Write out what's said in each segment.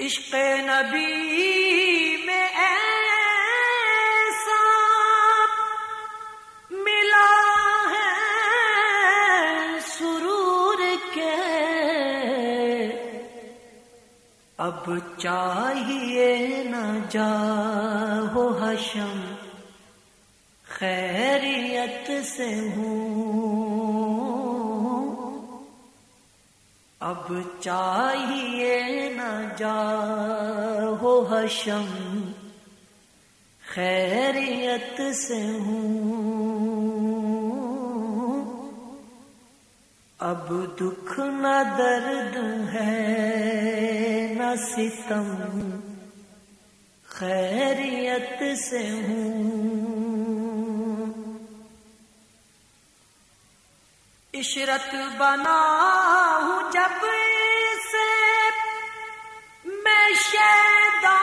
عشق نبی میں ایسا ملا ہے سرور کے، اب چاہیے نہ جاؤ حشم خیریت سے ہوں، اب چاہیے نہ جاؤ حشم خیریت سے ہوں، اب دکھ نہ درد ہے نہ ستم خیریت سے ہوں، عشرت بنا ہوں جب سے میں شیدا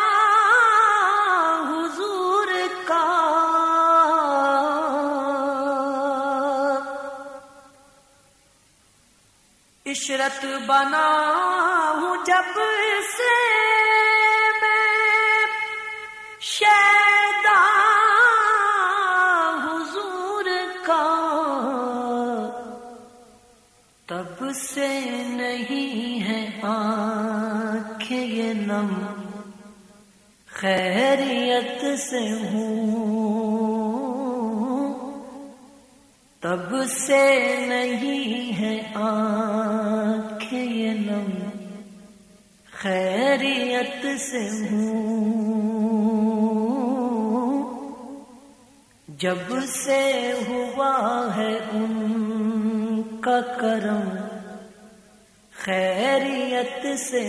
حضور کا، عشرت بنا ہوں جب سے میں شیدا حضور کا، تب سے نہیں ہے آنکھیں یہ نم خیریت سے ہوں، تب سے نہیں ہے آنکھیں یہ نم خیریت سے ہوں، جب سے ہوا ہے ان کا کرم خیریت سے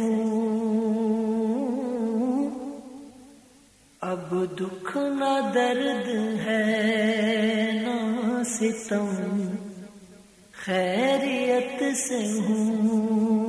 ہوں، اب دکھ نہ درد ہے نہ ستم خیریت سے ہوں۔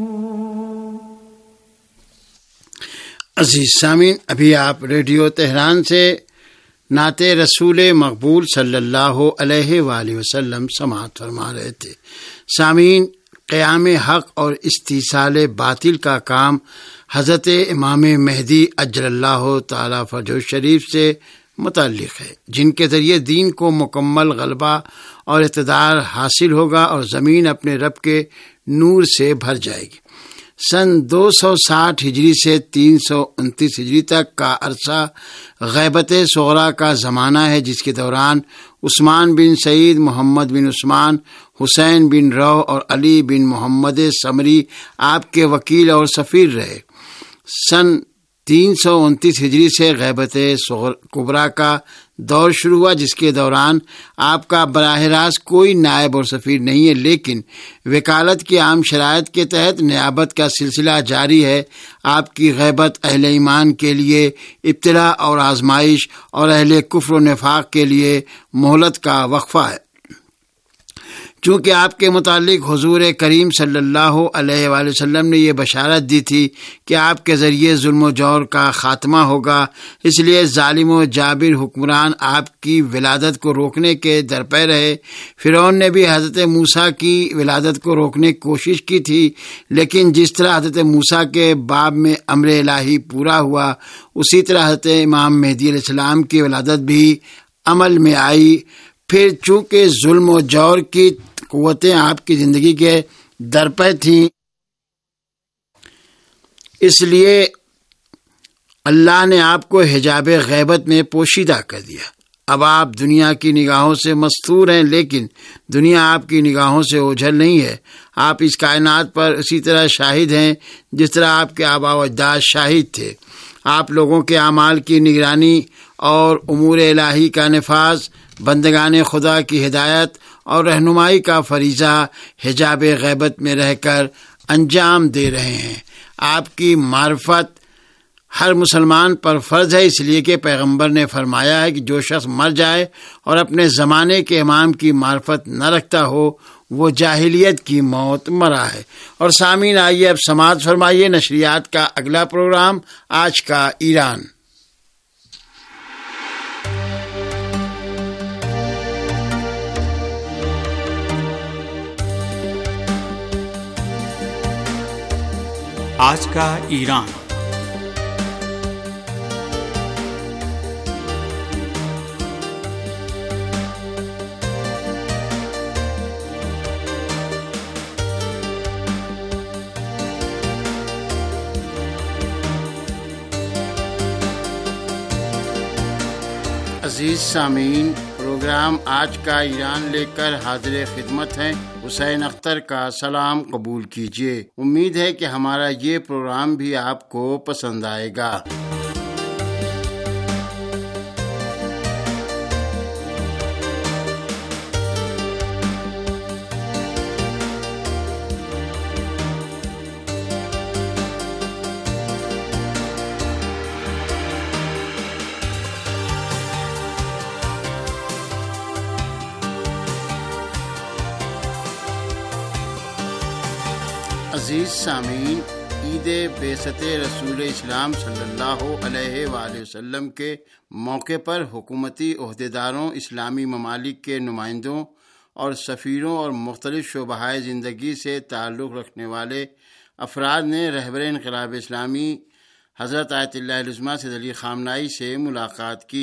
عزیز سامعین، ابھی آپ ریڈیو تہران سے نعت رسول مقبول صلی اللہ علیہ وآلہ وسلم سماعت فرما رہے تھے۔ سامعین، قیام حق اور استیصال باطل کا کام حضرت امام مہدی اجل اللہ تعالی فرجہ شریف سے متعلق ہے، جن کے ذریعے دین کو مکمل غلبہ اور اقتدار حاصل ہوگا اور زمین اپنے رب کے نور سے بھر جائے گی۔ سن 260 ہجری سے 329 ہجری تک کا عرصہ غیبت صغریٰ کا زمانہ ہے، جس کے دوران عثمان بن سعید، محمد بن عثمان، حسین بن رو اور علی بن محمد سمری آپ کے وکیل اور سفیر رہے۔ سن 329 ہجری سے غیبت کبریٰ کا دور شروع ہوا، جس کے دوران آپ کا براہ راست کوئی نائب اور سفیر نہیں ہے، لیکن وکالت کی عام شرائط کے تحت نیابت کا سلسلہ جاری ہے۔ آپ کی غیبت اہل ایمان کے لیے ابتلا اور آزمائش اور اہل کفر و نفاق کے لیے مہلت کا وقفہ ہے۔ چونکہ آپ کے متعلق حضور کریم صلی اللہ علیہ وآلہ وسلم نے یہ بشارت دی تھی کہ آپ کے ذریعے ظلم و جور کا خاتمہ ہوگا، اس لیے ظالم و جابر حکمران آپ کی ولادت کو روکنے کے درپے رہے۔ فرعون نے بھی حضرت موسیٰ کی ولادت کو روکنے کی کوشش کی تھی، لیکن جس طرح حضرت موسیٰ کے باب میں امر الہی پورا ہوا، اسی طرح حضرت امام مہدی علیہ السلام کی ولادت بھی عمل میں آئی۔ پھر چونکہ ظلم و جور کی قوتیں آپ کی زندگی کے درپے تھیں، اس لیے اللہ نے آپ کو حجاب غیبت میں پوشیدہ کر دیا۔ اب آپ دنیا کی نگاہوں سے مستور ہیں، لیکن دنیا آپ کی نگاہوں سے اوجھل نہیں ہے۔ آپ اس کائنات پر اسی طرح شاہد ہیں جس طرح آپ کے آباء و اجداد شاہد تھے۔ آپ لوگوں کے اعمال کی نگرانی اور امور الہی کا نفاذ، بندگان خدا کی ہدایت اور رہنمائی کا فریضہ حجاب غیبت میں رہ کر انجام دے رہے ہیں۔ آپ کی معرفت ہر مسلمان پر فرض ہے، اس لیے کہ پیغمبر نے فرمایا ہے کہ جو شخص مر جائے اور اپنے زمانے کے امام کی معرفت نہ رکھتا ہو وہ جاہلیت کی موت مرا ہے۔ اور سامعین، آئیے اب سماعت فرمائیے نشریات کا اگلا پروگرام، آج کا ایران۔ آج کا ایران۔ عزیز سامعین، پروگرام آج کا ایران لے کر حاضر خدمت ہیں۔ حسین اختر کا سلام قبول کیجیے۔ امید ہے کہ ہمارا یہ پروگرام بھی آپ کو پسند آئے گا۔ عزیز سامعین، عید بعثت رسول اسلام صلی اللہ علیہ وآلہ وسلم کے موقع پر حکومتی عہدیداروں، اسلامی ممالک کے نمائندوں اور سفیروں اور مختلف شعبۂ زندگی سے تعلق رکھنے والے افراد نے رہبر انقلاب اسلامی حضرت آیت اللہ العظمیٰ سید علی خامنہئی سے ملاقات کی۔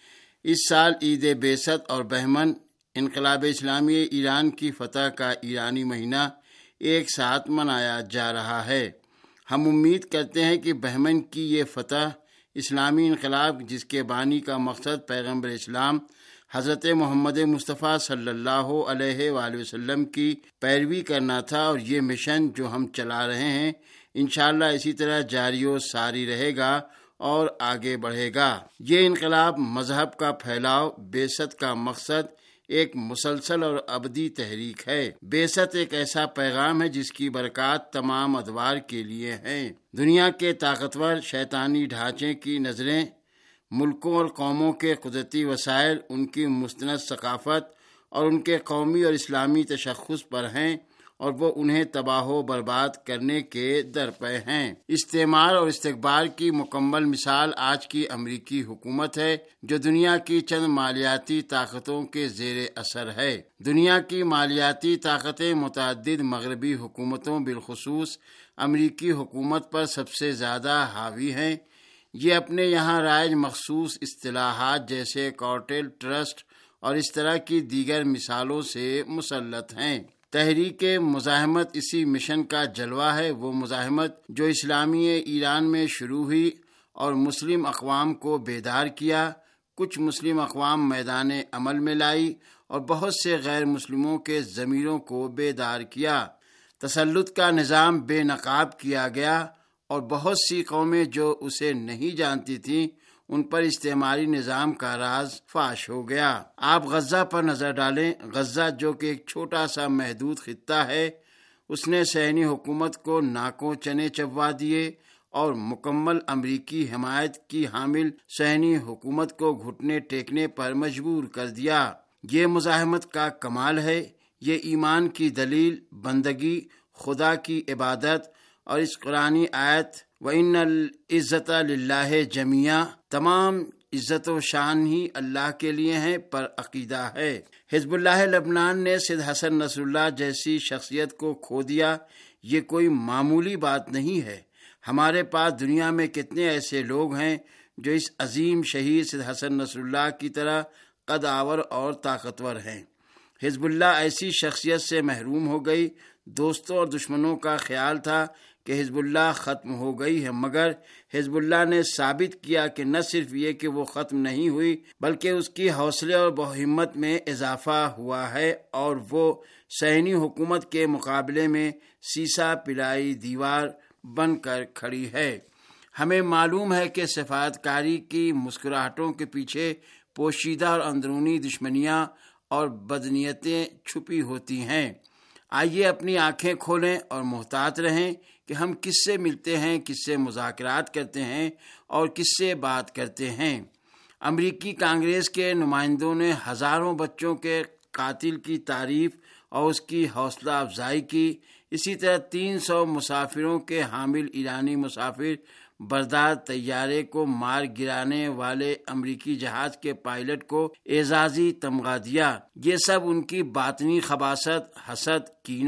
اس سال عید بعثت اور بہمن، انقلاب اسلامی ایران کی فتح کا ایرانی مہینہ ایک ساتھ منایا جا رہا ہے۔ ہم امید کرتے ہیں کہ بہمن کی یہ فتح، اسلامی انقلاب جس کے بانی کا مقصد پیغمبر اسلام حضرت محمد مصطفیٰ صلی اللہ علیہ وآلہ وسلم کی پیروی کرنا تھا، اور یہ مشن جو ہم چلا رہے ہیں انشاءاللہ اسی طرح جاری و ساری رہے گا اور آگے بڑھے گا۔ یہ انقلاب مذہب کا پھیلاؤ، بعثت کا مقصد ایک مسلسل اور ابدی تحریک ہے۔ بعثت ایک ایسا پیغام ہے جس کی برکات تمام ادوار کے لیے ہیں۔ دنیا کے طاقتور شیطانی ڈھانچے کی نظریں ملکوں اور قوموں کے قدرتی وسائل، ان کی مستند ثقافت اور ان کے قومی اور اسلامی تشخص پر ہیں، اور وہ انہیں تباہ و برباد کرنے کے درپے ہیں۔ استعمار اور استکبار کی مکمل مثال آج کی امریکی حکومت ہے، جو دنیا کی چند مالیاتی طاقتوں کے زیر اثر ہے۔ دنیا کی مالیاتی طاقتیں متعدد مغربی حکومتوں بالخصوص امریکی حکومت پر سب سے زیادہ حاوی ہیں۔ یہ اپنے یہاں رائج مخصوص اصطلاحات جیسے کارٹل، ٹرسٹ اور اس طرح کی دیگر مثالوں سے مسلط ہیں۔ تحریک مزاحمت اسی مشن کا جلوہ ہے، وہ مزاحمت جو اسلامی ایران میں شروع ہوئی اور مسلم اقوام کو بیدار کیا، کچھ مسلم اقوام میدان عمل میں لائی اور بہت سے غیر مسلموں کے ضمیروں کو بیدار کیا۔ تسلط کا نظام بے نقاب کیا گیا اور بہت سی قومیں جو اسے نہیں جانتی تھیں ان پر استعماری نظام کا راز فاش ہو گیا۔ آپ غزہ پر نظر ڈالیں۔ غزہ جو کہ ایک چھوٹا سا محدود خطہ ہے، اس نے صہیونی حکومت کو ناکوں چنے چبوا دیے اور مکمل امریکی حمایت کی حامل صہیونی حکومت کو گھٹنے ٹیکنے پر مجبور کر دیا۔ یہ مزاحمت کا کمال ہے۔ یہ ایمان کی دلیل، بندگی، خدا کی عبادت اور اس قرآنی آیت وَإِنَّ الْعِزَّةَ لِلَّهِ جَمِيعًا، تمام عزت و شان ہی اللہ کے لیے ہیں، پر عقیدہ ہے۔ حزب اللہ لبنان نے سید حسن نصر اللہ جیسی شخصیت کو کھو دیا۔ یہ کوئی معمولی بات نہیں ہے۔ ہمارے پاس دنیا میں کتنے ایسے لوگ ہیں جو اس عظیم شہید سید حسن نصر اللہ کی طرح قد آور اور طاقتور ہیں۔ حزب اللہ ایسی شخصیت سے محروم ہو گئی۔ دوستوں اور دشمنوں کا خیال تھا کہ حزب اللہ ختم ہو گئی ہے، مگر حزب اللہ نے ثابت کیا کہ نہ صرف یہ کہ وہ ختم نہیں ہوئی بلکہ اس کی حوصلے اور ہمت میں اضافہ ہوا ہے، اور وہ صہیونی حکومت کے مقابلے میں سیسا پلائی دیوار بن کر کھڑی ہے۔ ہمیں معلوم ہے کہ سفارتکاری کی مسکراہٹوں کے پیچھے پوشیدہ اور اندرونی دشمنیاں اور بدنیتیں چھپی ہوتی ہیں۔ آئیے اپنی آنکھیں کھولیں اور محتاط رہیں کہ ہم کس سے ملتے ہیں، کس سے مذاکرات کرتے ہیں اور کس سے بات کرتے ہیں۔ امریکی کانگریس کے نمائندوں نے ہزاروں بچوں کے قاتل کی تعریف اور اس کی حوصلہ افزائی کی۔ اسی طرح 300 مسافروں کے حامل ایرانی مسافر بردار طیارے کو مار گرانے والے امریکی جہاز کے پائلٹ کو اعزازی تمغہ دیا۔ یہ سب ان کی باطنی خباثت، حسد، کینہ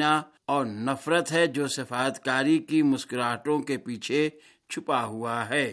اور نفرت ہے جو سفارتکاری کی مسکراہٹوں کے پیچھے چھپا ہوا ہے۔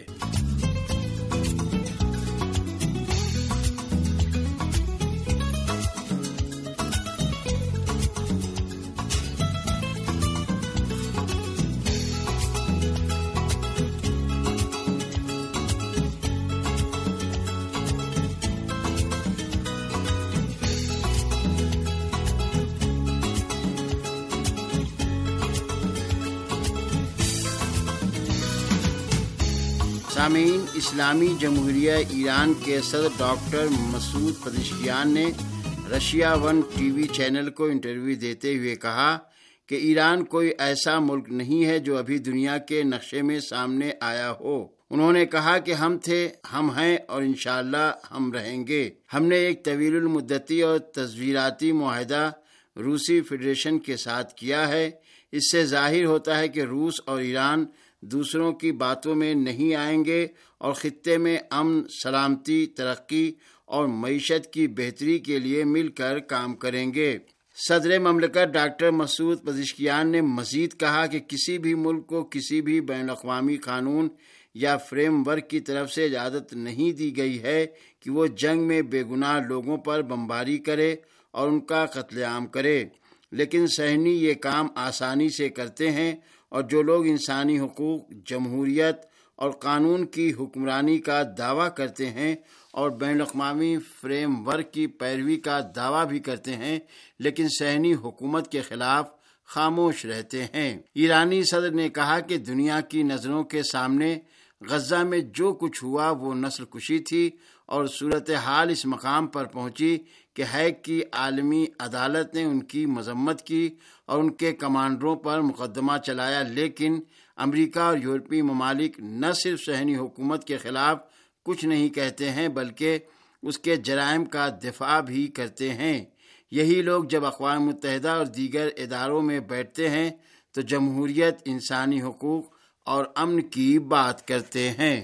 سامعین، اسلامی جمہوریہ ایران کے صدر ڈاکٹر مسعود پزشکیان نے Russia one T V channel کو انٹرویو دیتے ہوئے کہا کہ ایران کوئی ایسا ملک نہیں ہے جو ابھی دنیا کے نقشے میں سامنے آیا ہو۔ انہوں نے کہا کہ ہم تھے، ہم ہیں اور انشاءاللہ ہم رہیں گے۔ ہم نے ایک طویل المدتی اور تصویراتی معاہدہ روسی فیڈریشن کے ساتھ کیا ہے۔ اس سے ظاہر ہوتا ہے کہ روس اور ایران دوسروں کی باتوں میں نہیں آئیں گے اور خطے میں امن، سلامتی، ترقی اور معیشت کی بہتری کے لیے مل کر کام کریں گے۔ صدر مملکت ڈاکٹر مسعود پزشکیان نے مزید کہا کہ کسی بھی ملک کو کسی بھی بین الاقوامی قانون یا فریم ورک کی طرف سے اجازت نہیں دی گئی ہے کہ وہ جنگ میں بے گناہ لوگوں پر بمباری کرے اور ان کا قتل عام کرے، لیکن صہیونی یہ کام آسانی سے کرتے ہیں، اور جو لوگ انسانی حقوق، جمہوریت اور قانون کی حکمرانی کا دعویٰ کرتے ہیں اور بین الاقوامی فریم ورک کی پیروی کا دعویٰ بھی کرتے ہیں لیکن صہیونی حکومت کے خلاف خاموش رہتے ہیں۔ ایرانی صدر نے کہا کہ دنیا کی نظروں کے سامنے غزہ میں جو کچھ ہوا وہ نسل کشی تھی، اور صورتحال اس مقام پر پہنچی کہ ہیگ کی عالمی عدالت نے ان کی مذمت کی اور ان کے کمانڈروں پر مقدمہ چلایا، لیکن امریکہ اور یورپی ممالک نہ صرف صہیونی حکومت کے خلاف کچھ نہیں کہتے ہیں بلکہ اس کے جرائم کا دفاع بھی کرتے ہیں۔ یہی لوگ جب اقوام متحدہ اور دیگر اداروں میں بیٹھتے ہیں تو جمہوریت، انسانی حقوق اور امن کی بات کرتے ہیں۔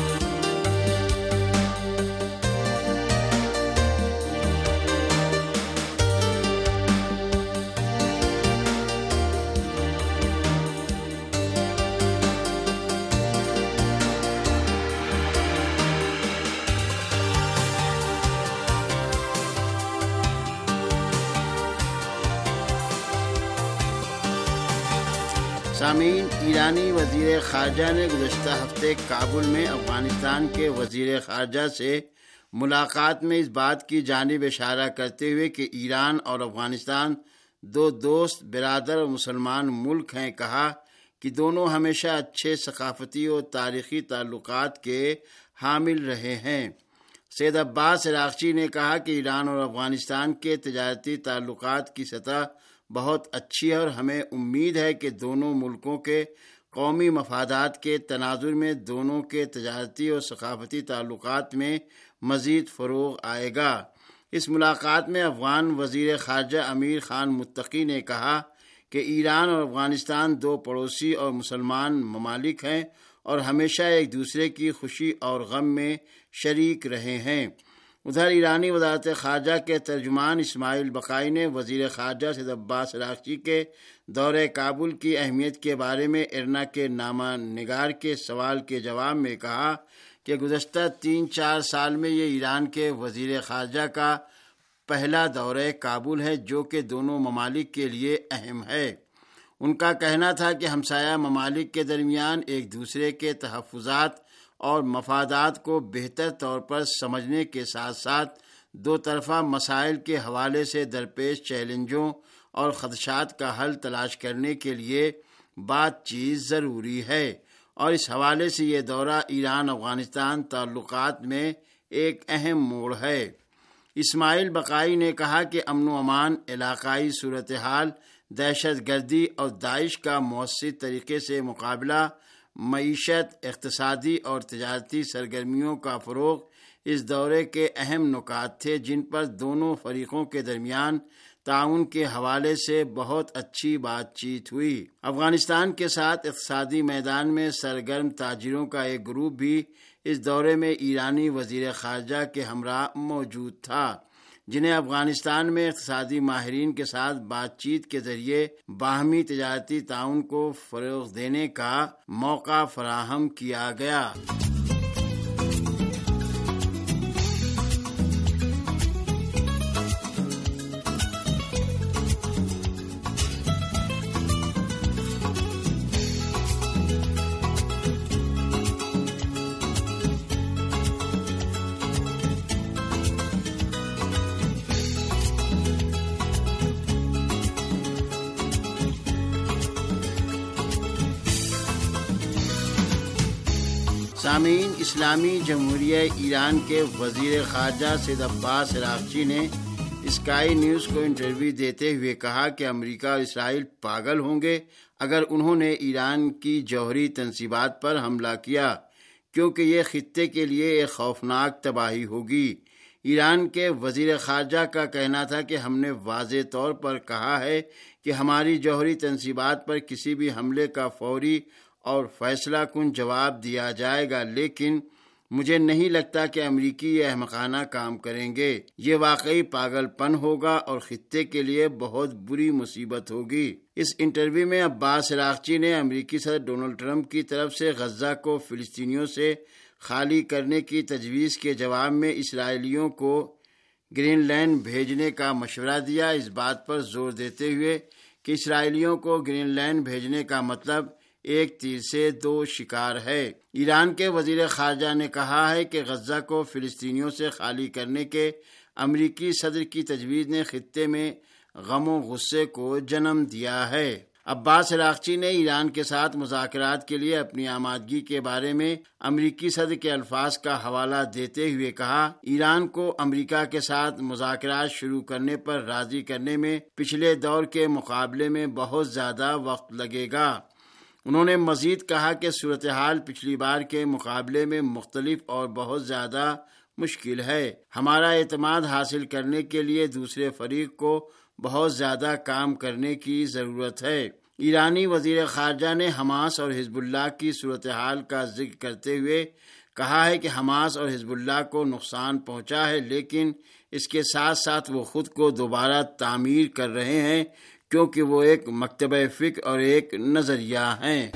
سامعین، ایرانی وزیر خارجہ نے گزشتہ ہفتے کابل میں افغانستان کے وزیر خارجہ سے ملاقات میں اس بات کی جانب اشارہ کرتے ہوئے کہ ایران اور افغانستان دو دوست، برادر اور مسلمان ملک ہیں، کہا کہ دونوں ہمیشہ اچھے ثقافتی اور تاریخی تعلقات کے حامل رہے ہیں۔ سید عباس عراقچی نے کہا کہ ایران اور افغانستان کے تجارتی تعلقات کی سطح بہت اچھی ہے اور ہمیں امید ہے کہ دونوں ملکوں کے قومی مفادات کے تناظر میں دونوں کے تجارتی اور ثقافتی تعلقات میں مزید فروغ آئے گا۔ اس ملاقات میں افغان وزیر خارجہ امیر خان متقی نے کہا کہ ایران اور افغانستان دو پڑوسی اور مسلمان ممالک ہیں اور ہمیشہ ایک دوسرے کی خوشی اور غم میں شریک رہے ہیں۔ ادھر ایرانی وزارت خارجہ کے ترجمان اسماعیل بقائی نے وزیر خارجہ سید عباس عراقچی کے دورہ کابل کی اہمیت کے بارے میں ارنا کے نامہ نگار کے سوال کے جواب میں کہا کہ گزشتہ 3-4 سال میں یہ ایران کے وزیر خارجہ کا پہلا دورہ کابل ہے جو کہ دونوں ممالک کے لیے اہم ہے۔ ان کا کہنا تھا کہ ہمسایہ ممالک کے درمیان ایک دوسرے کے تحفظات اور مفادات کو بہتر طور پر سمجھنے کے ساتھ ساتھ دو طرفہ مسائل کے حوالے سے درپیش چیلنجوں اور خدشات کا حل تلاش کرنے کے لیے بات چیت ضروری ہے، اور اس حوالے سے یہ دورہ ایران افغانستان تعلقات میں ایک اہم موڑ ہے۔ اسماعیل بقائی نے کہا کہ امن و امان، علاقائی صورتحال، دہشت گردی اور داعش کا مؤثر طریقے سے مقابلہ، معیشت، اقتصادی اور تجارتی سرگرمیوں کا فروغ اس دورے کے اہم نکات تھے جن پر دونوں فریقوں کے درمیان تعاون کے حوالے سے بہت اچھی بات چیت ہوئی۔ افغانستان کے ساتھ اقتصادی میدان میں سرگرم تاجروں کا ایک گروپ بھی اس دورے میں ایرانی وزیر خارجہ کے ہمراہ موجود تھا۔ جنہیں افغانستان میں اقتصادی ماہرین کے ساتھ بات چیت کے ذریعے باہمی تجارتی تعاون کو فروغ دینے کا موقع فراہم کیا گیا۔ سامعین، اسلامی جمہوریہ ایران کے وزیر خارجہ سید عباس عراقچی نے اسکائی نیوز کو انٹرویو دیتے ہوئے کہا کہ امریکہ اور اسرائیل پاگل ہوں گے اگر انہوں نے ایران کی جوہری تنصیبات پر حملہ کیا، کیونکہ یہ خطے کے لیے ایک خوفناک تباہی ہوگی۔ ایران کے وزیر خارجہ کا کہنا تھا کہ ہم نے واضح طور پر کہا ہے کہ ہماری جوہری تنصیبات پر کسی بھی حملے کا فوری اور فیصلہ کن جواب دیا جائے گا، لیکن مجھے نہیں لگتا کہ امریکی یہ احمقانہ کام کریں گے۔ یہ واقعی پاگل پن ہوگا اور خطے کے لیے بہت بری مصیبت ہوگی۔ اس انٹرویو میں عباس عراقچی نے امریکی صدر ڈونلڈ ٹرمپ کی طرف سے غزہ کو فلسطینیوں سے خالی کرنے کی تجویز کے جواب میں اسرائیلیوں کو گرین لینڈ بھیجنے کا مشورہ دیا، اس بات پر زور دیتے ہوئے کہ اسرائیلیوں کو گرین لینڈ بھیجنے کا مطلب ایک تیر سے دو شکار ہے۔ ایران کے وزیر خارجہ نے کہا ہے کہ غزہ کو فلسطینیوں سے خالی کرنے کے امریکی صدر کی تجویز نے خطے میں غم و غصے کو جنم دیا ہے۔ عباس عراقچی نے ایران کے ساتھ مذاکرات کے لیے اپنی آمادگی کے بارے میں امریکی صدر کے الفاظ کا حوالہ دیتے ہوئے کہا، ایران کو امریکہ کے ساتھ مذاکرات شروع کرنے پر راضی کرنے میں پچھلے دور کے مقابلے میں بہت زیادہ وقت لگے گا۔ انہوں نے مزید کہا کہ صورتحال پچھلی بار کے مقابلے میں مختلف اور بہت زیادہ مشکل ہے۔ ہمارا اعتماد حاصل کرنے کے لیے دوسرے فریق کو بہت زیادہ کام کرنے کی ضرورت ہے۔ ایرانی وزیر خارجہ نے حماس اور حزب اللہ کی صورتحال کا ذکر کرتے ہوئے کہا ہے کہ حماس اور حزب اللہ کو نقصان پہنچا ہے، لیکن اس کے ساتھ ساتھ وہ خود کو دوبارہ تعمیر کر رہے ہیں، کیونکہ وہ ایک مکتبہ فکر اور ایک نظریہ ہیں۔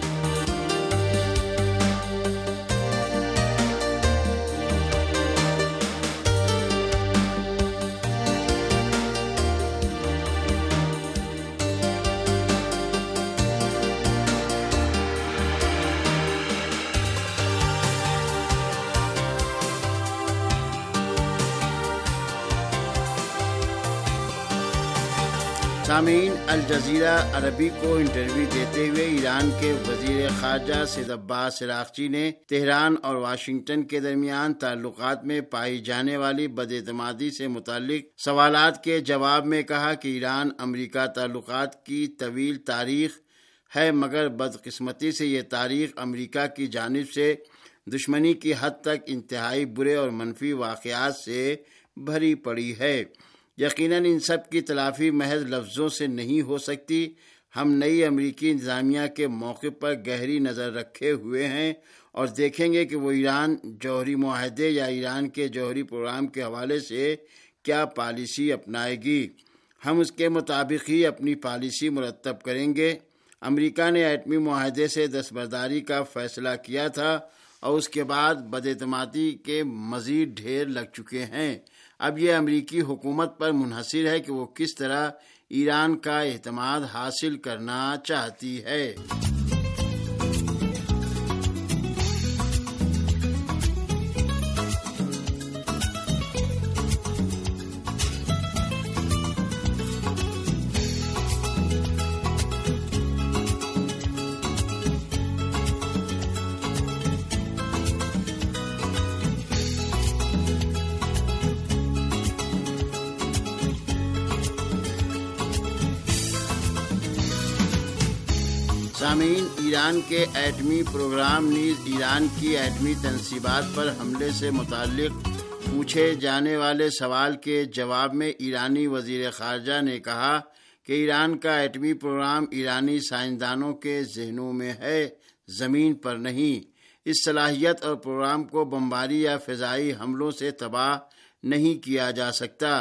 سامعین، الجزیرہ عربی کو انٹرویو دیتے ہوئے ایران کے وزیر خارجہ سید عباس عراقچی نے تہران اور واشنگٹن کے درمیان تعلقات میں پائی جانے والی بداعتمادی سے متعلق سوالات کے جواب میں کہا کہ ایران امریکہ تعلقات کی طویل تاریخ ہے، مگر بدقسمتی سے یہ تاریخ امریکہ کی جانب سے دشمنی کی حد تک انتہائی برے اور منفی واقعات سے بھری پڑی ہے۔ یقیناً ان سب کی تلافی محض لفظوں سے نہیں ہو سکتی۔ ہم نئی امریکی انتظامیہ کے موقف پر گہری نظر رکھے ہوئے ہیں اور دیکھیں گے کہ وہ ایران جوہری معاہدے یا ایران کے جوہری پروگرام کے حوالے سے کیا پالیسی اپنائے گی۔ ہم اس کے مطابق ہی اپنی پالیسی مرتب کریں گے۔ امریکہ نے ایٹمی معاہدے سے دستبرداری کا فیصلہ کیا تھا اور اس کے بعد بداعتمادی کے مزید ڈھیر لگ چکے ہیں۔ اب یہ امریکی حکومت پر منحصر ہے کہ وہ کس طرح ایران کا اعتماد حاصل کرنا چاہتی ہے۔ سامعین، ایران کے ایٹمی پروگرام نیز ایران کی ایٹمی تنصیبات پر حملے سے متعلق پوچھے جانے والے سوال کے جواب میں ایرانی وزیر خارجہ نے کہا کہ ایران کا ایٹمی پروگرام ایرانی سائنسدانوں کے ذہنوں میں ہے، زمین پر نہیں۔ اس صلاحیت اور پروگرام کو بمباری یا فضائی حملوں سے تباہ نہیں کیا جا سکتا۔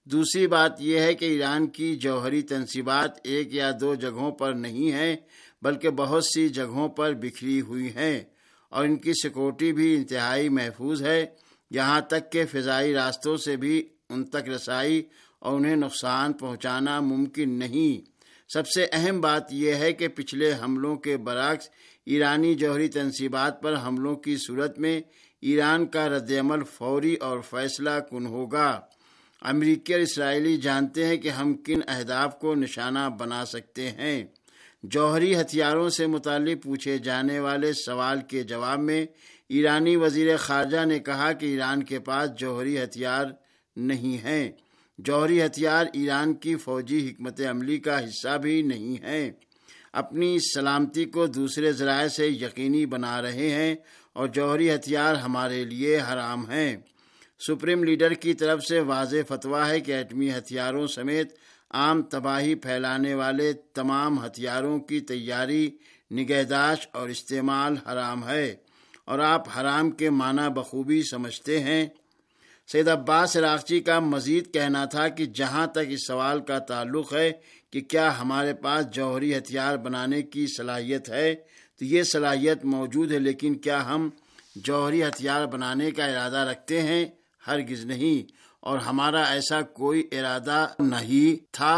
دوسری بات یہ ہے کہ ایران کی جوہری تنصیبات ایک یا دو جگہوں پر نہیں ہیں بلکہ بہت سی جگہوں پر بکھری ہوئی ہیں اور ان کی سیکورٹی بھی انتہائی محفوظ ہے، یہاں تک کہ فضائی راستوں سے بھی ان تک رسائی اور انہیں نقصان پہنچانا ممکن نہیں۔ سب سے اہم بات یہ ہے کہ پچھلے حملوں کے برعکس ایرانی جوہری تنصیبات پر حملوں کی صورت میں ایران کا رد عمل فوری اور فیصلہ کن ہوگا۔ امریکی اور اسرائیلی جانتے ہیں کہ ہم کن اہداف کو نشانہ بنا سکتے ہیں۔ جوہری ہتھیاروں سے متعلق پوچھے جانے والے سوال کے جواب میں ایرانی وزیر خارجہ نے کہا کہ ایران کے پاس جوہری ہتھیار نہیں ہیں۔ جوہری ہتھیار ایران کی فوجی حکمت عملی کا حصہ بھی نہیں ہیں، اپنی سلامتی کو دوسرے ذرائع سے یقینی بنا رہے ہیں اور جوہری ہتھیار ہمارے لیے حرام ہیں۔ سپریم لیڈر کی طرف سے واضح فتویٰ ہے کہ ایٹمی ہتھیاروں سمیت عام تباہی پھیلانے والے تمام ہتھیاروں کی تیاری، نگہداشت اور استعمال حرام ہے، اور آپ حرام کے معنی بخوبی سمجھتے ہیں۔ سید عباس عراقچی کا مزید کہنا تھا کہ جہاں تک اس سوال کا تعلق ہے کہ کیا ہمارے پاس جوہری ہتھیار بنانے کی صلاحیت ہے، تو یہ صلاحیت موجود ہے، لیکن کیا ہم جوہری ہتھیار بنانے کا ارادہ رکھتے ہیں؟ ہرگز نہیں، اور ہمارا ایسا کوئی ارادہ نہیں تھا۔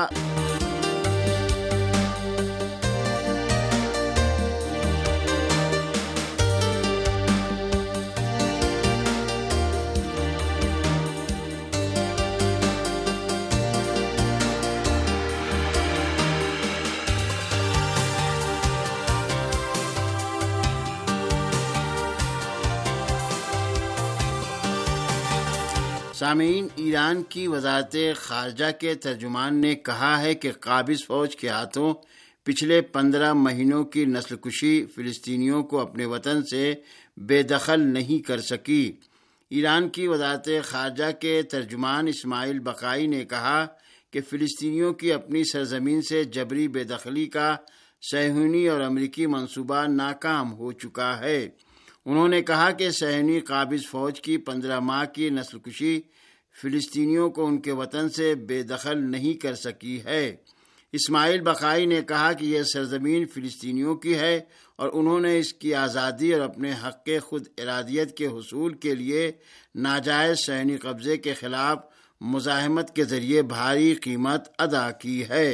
سامعین، ایران کی وزارت خارجہ کے ترجمان نے کہا ہے کہ قابض فوج کے ہاتھوں پچھلے 15 مہینوں کی نسل کشی فلسطینیوں کو اپنے وطن سے بے دخل نہیں کر سکی۔ ایران کی وزارت خارجہ کے ترجمان اسماعیل بقائی نے کہا کہ فلسطینیوں کی اپنی سرزمین سے جبری بے دخلی کا صہیونی اور امریکی منصوبہ ناکام ہو چکا ہے۔ انہوں نے کہا کہ صہیونی قابض فوج کی 15 ماہ کی نسل کشی فلسطینیوں کو ان کے وطن سے بے دخل نہیں کر سکی ہے۔ اسماعیل بقائی نے کہا کہ یہ سرزمین فلسطینیوں کی ہے اور انہوں نے اس کی آزادی اور اپنے حق خود ارادیت کے حصول کے لیے ناجائز صہیونی قبضے کے خلاف مزاحمت کے ذریعے بھاری قیمت ادا کی ہے۔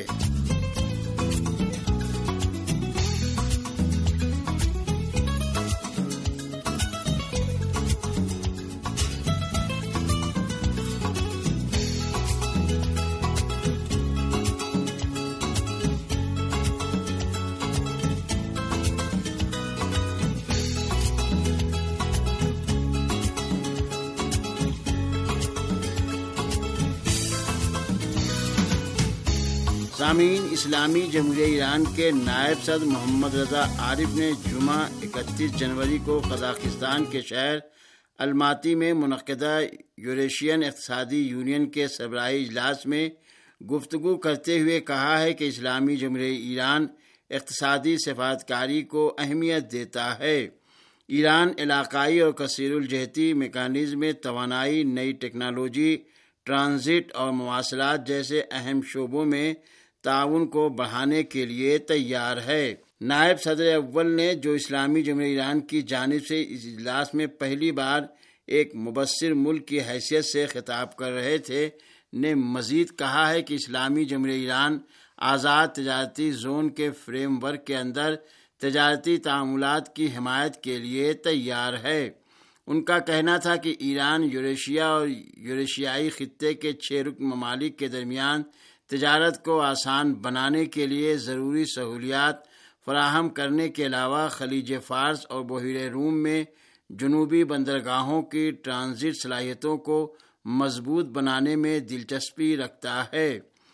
سامعین، اسلامی جمہوریہ ایران کے نائب صدر محمد رضا عارف نے جمعہ 31 جنوری کو قزاقستان کے شہر الماتی میں منعقدہ یوریشین اقتصادی یونین کے سربراہی اجلاس میں گفتگو کرتے ہوئے کہا ہے کہ اسلامی جمہوریہ ایران اقتصادی سفارتکاری کو اہمیت دیتا ہے۔ ایران علاقائی اور کثیر الجہتی میکانزم میں توانائی، نئی ٹیکنالوجی، ٹرانزٹ اور مواصلات جیسے اہم شعبوں میں تعاون کو بڑھانے کے لیے تیار ہے۔ نائب صدر اول نے، جو اسلامی جمہوریہ ایران کی جانب سے اس اجلاس میں پہلی بار ایک مبصر ملک کی حیثیت سے خطاب کر رہے تھے، نے مزید کہا ہے کہ اسلامی جمہوریہ ایران آزاد تجارتی زون کے فریم ورک کے اندر تجارتی تعاملات کی حمایت کے لیے تیار ہے۔ ان کا کہنا تھا کہ ایران یوریشیا اور یوریشیائی خطے کے 6 رکن ممالک کے درمیان تجارت کو آسان بنانے کے لیے ضروری سہولیات فراہم کرنے کے علاوہ خلیج فارس اور بحیرہ روم میں جنوبی بندرگاہوں کی ٹرانزٹ صلاحیتوں کو مضبوط بنانے میں دلچسپی رکھتا ہے۔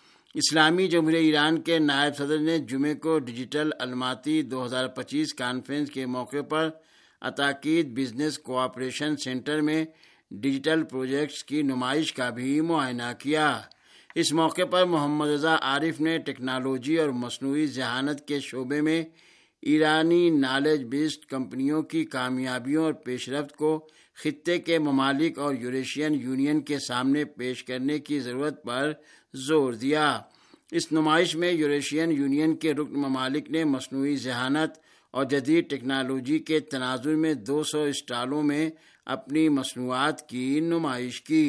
اسلامی جمہوریہ ایران کے نائب صدر نے جمعے کو ڈیجیٹل الماتی 2025 کانفرنس کے موقع پر عتاقید بزنس کوآپریشن سینٹر میں ڈیجیٹل پروجیکٹس کی نمائش کا بھی معائنہ کیا۔ اس موقع پر محمد رضا عارف نے ٹیکنالوجی اور مصنوعی ذہانت کے شعبے میں ایرانی نالج بیسڈ کمپنیوں کی کامیابیوں اور پیش رفت کو خطے کے ممالک اور یورپین یونین کے سامنے پیش کرنے کی ضرورت پر زور دیا۔ اس نمائش میں یورپین یونین کے رکن ممالک نے مصنوعی ذہانت اور جدید ٹیکنالوجی کے تناظر میں 200 اسٹالوں میں اپنی مصنوعات کی نمائش کی۔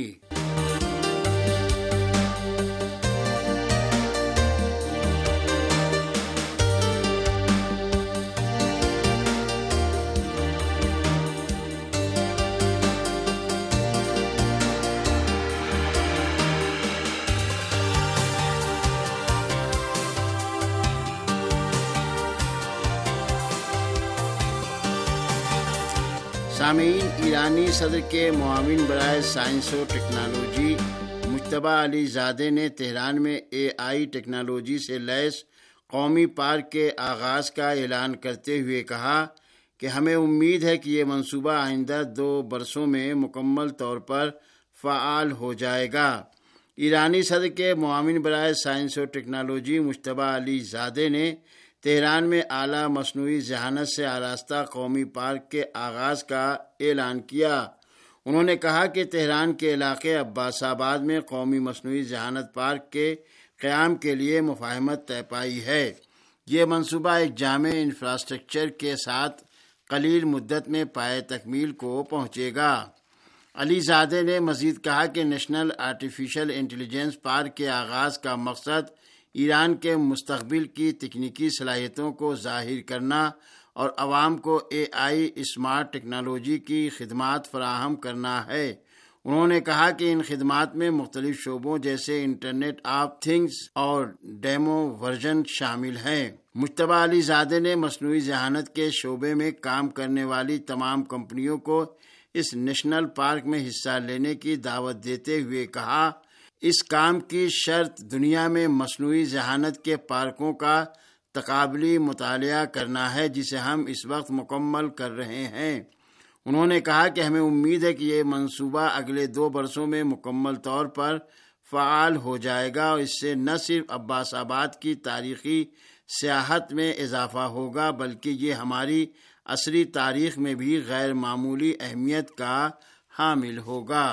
سامعین، ایرانی صدر کے معاون برائے سائنس و ٹیکنالوجی مجتبیٰ علی زادے نے تہران میں AI ٹیکنالوجی سے لیس قومی پارک کے آغاز کا اعلان کرتے ہوئے کہا کہ ہمیں امید ہے کہ یہ منصوبہ آئندہ 2 برسوں میں مکمل طور پر فعال ہو جائے گا۔ ایرانی صدر کے معاون برائے سائنس و ٹیکنالوجی مجتبیٰ علی زادے نے تہران میں اعلیٰ مصنوعی ذہانت سے آراستہ قومی پارک کے آغاز کا اعلان کیا۔ انہوں نے کہا کہ تہران کے علاقے عباس آباد میں قومی مصنوعی ذہانت پارک کے قیام کے لیے مفاہمت طے پائی ہے۔ یہ منصوبہ ایک جامع انفراسٹرکچر کے ساتھ قلیل مدت میں پائے تکمیل کو پہنچے گا۔ علی زادے نے مزید کہا کہ نیشنل آرٹیفیشل انٹیلیجنس پارک کے آغاز کا مقصد ایران کے مستقبل کی تکنیکی صلاحیتوں کو ظاہر کرنا اور عوام کو AI اسمارٹ ٹیکنالوجی کی خدمات فراہم کرنا ہے۔ انہوں نے کہا کہ ان خدمات میں مختلف شعبوں جیسے انٹرنیٹ آف تھنگز اور ڈیمو ورژن شامل ہیں۔ مجتبیٰ علی زادے نے مصنوعی ذہانت کے شعبے میں کام کرنے والی تمام کمپنیوں کو اس نیشنل پارک میں حصہ لینے کی دعوت دیتے ہوئے کہا، اس کام کی شرط دنیا میں مصنوعی ذہانت کے پارکوں کا تقابلی مطالعہ کرنا ہے، جسے ہم اس وقت مکمل کر رہے ہیں۔ انہوں نے کہا کہ ہمیں امید ہے کہ یہ منصوبہ اگلے 2 برسوں میں مکمل طور پر فعال ہو جائے گا اور اس سے نہ صرف عباس آباد کی تاریخی سیاحت میں اضافہ ہوگا بلکہ یہ ہماری عصری تاریخ میں بھی غیر معمولی اہمیت کا حامل ہوگا۔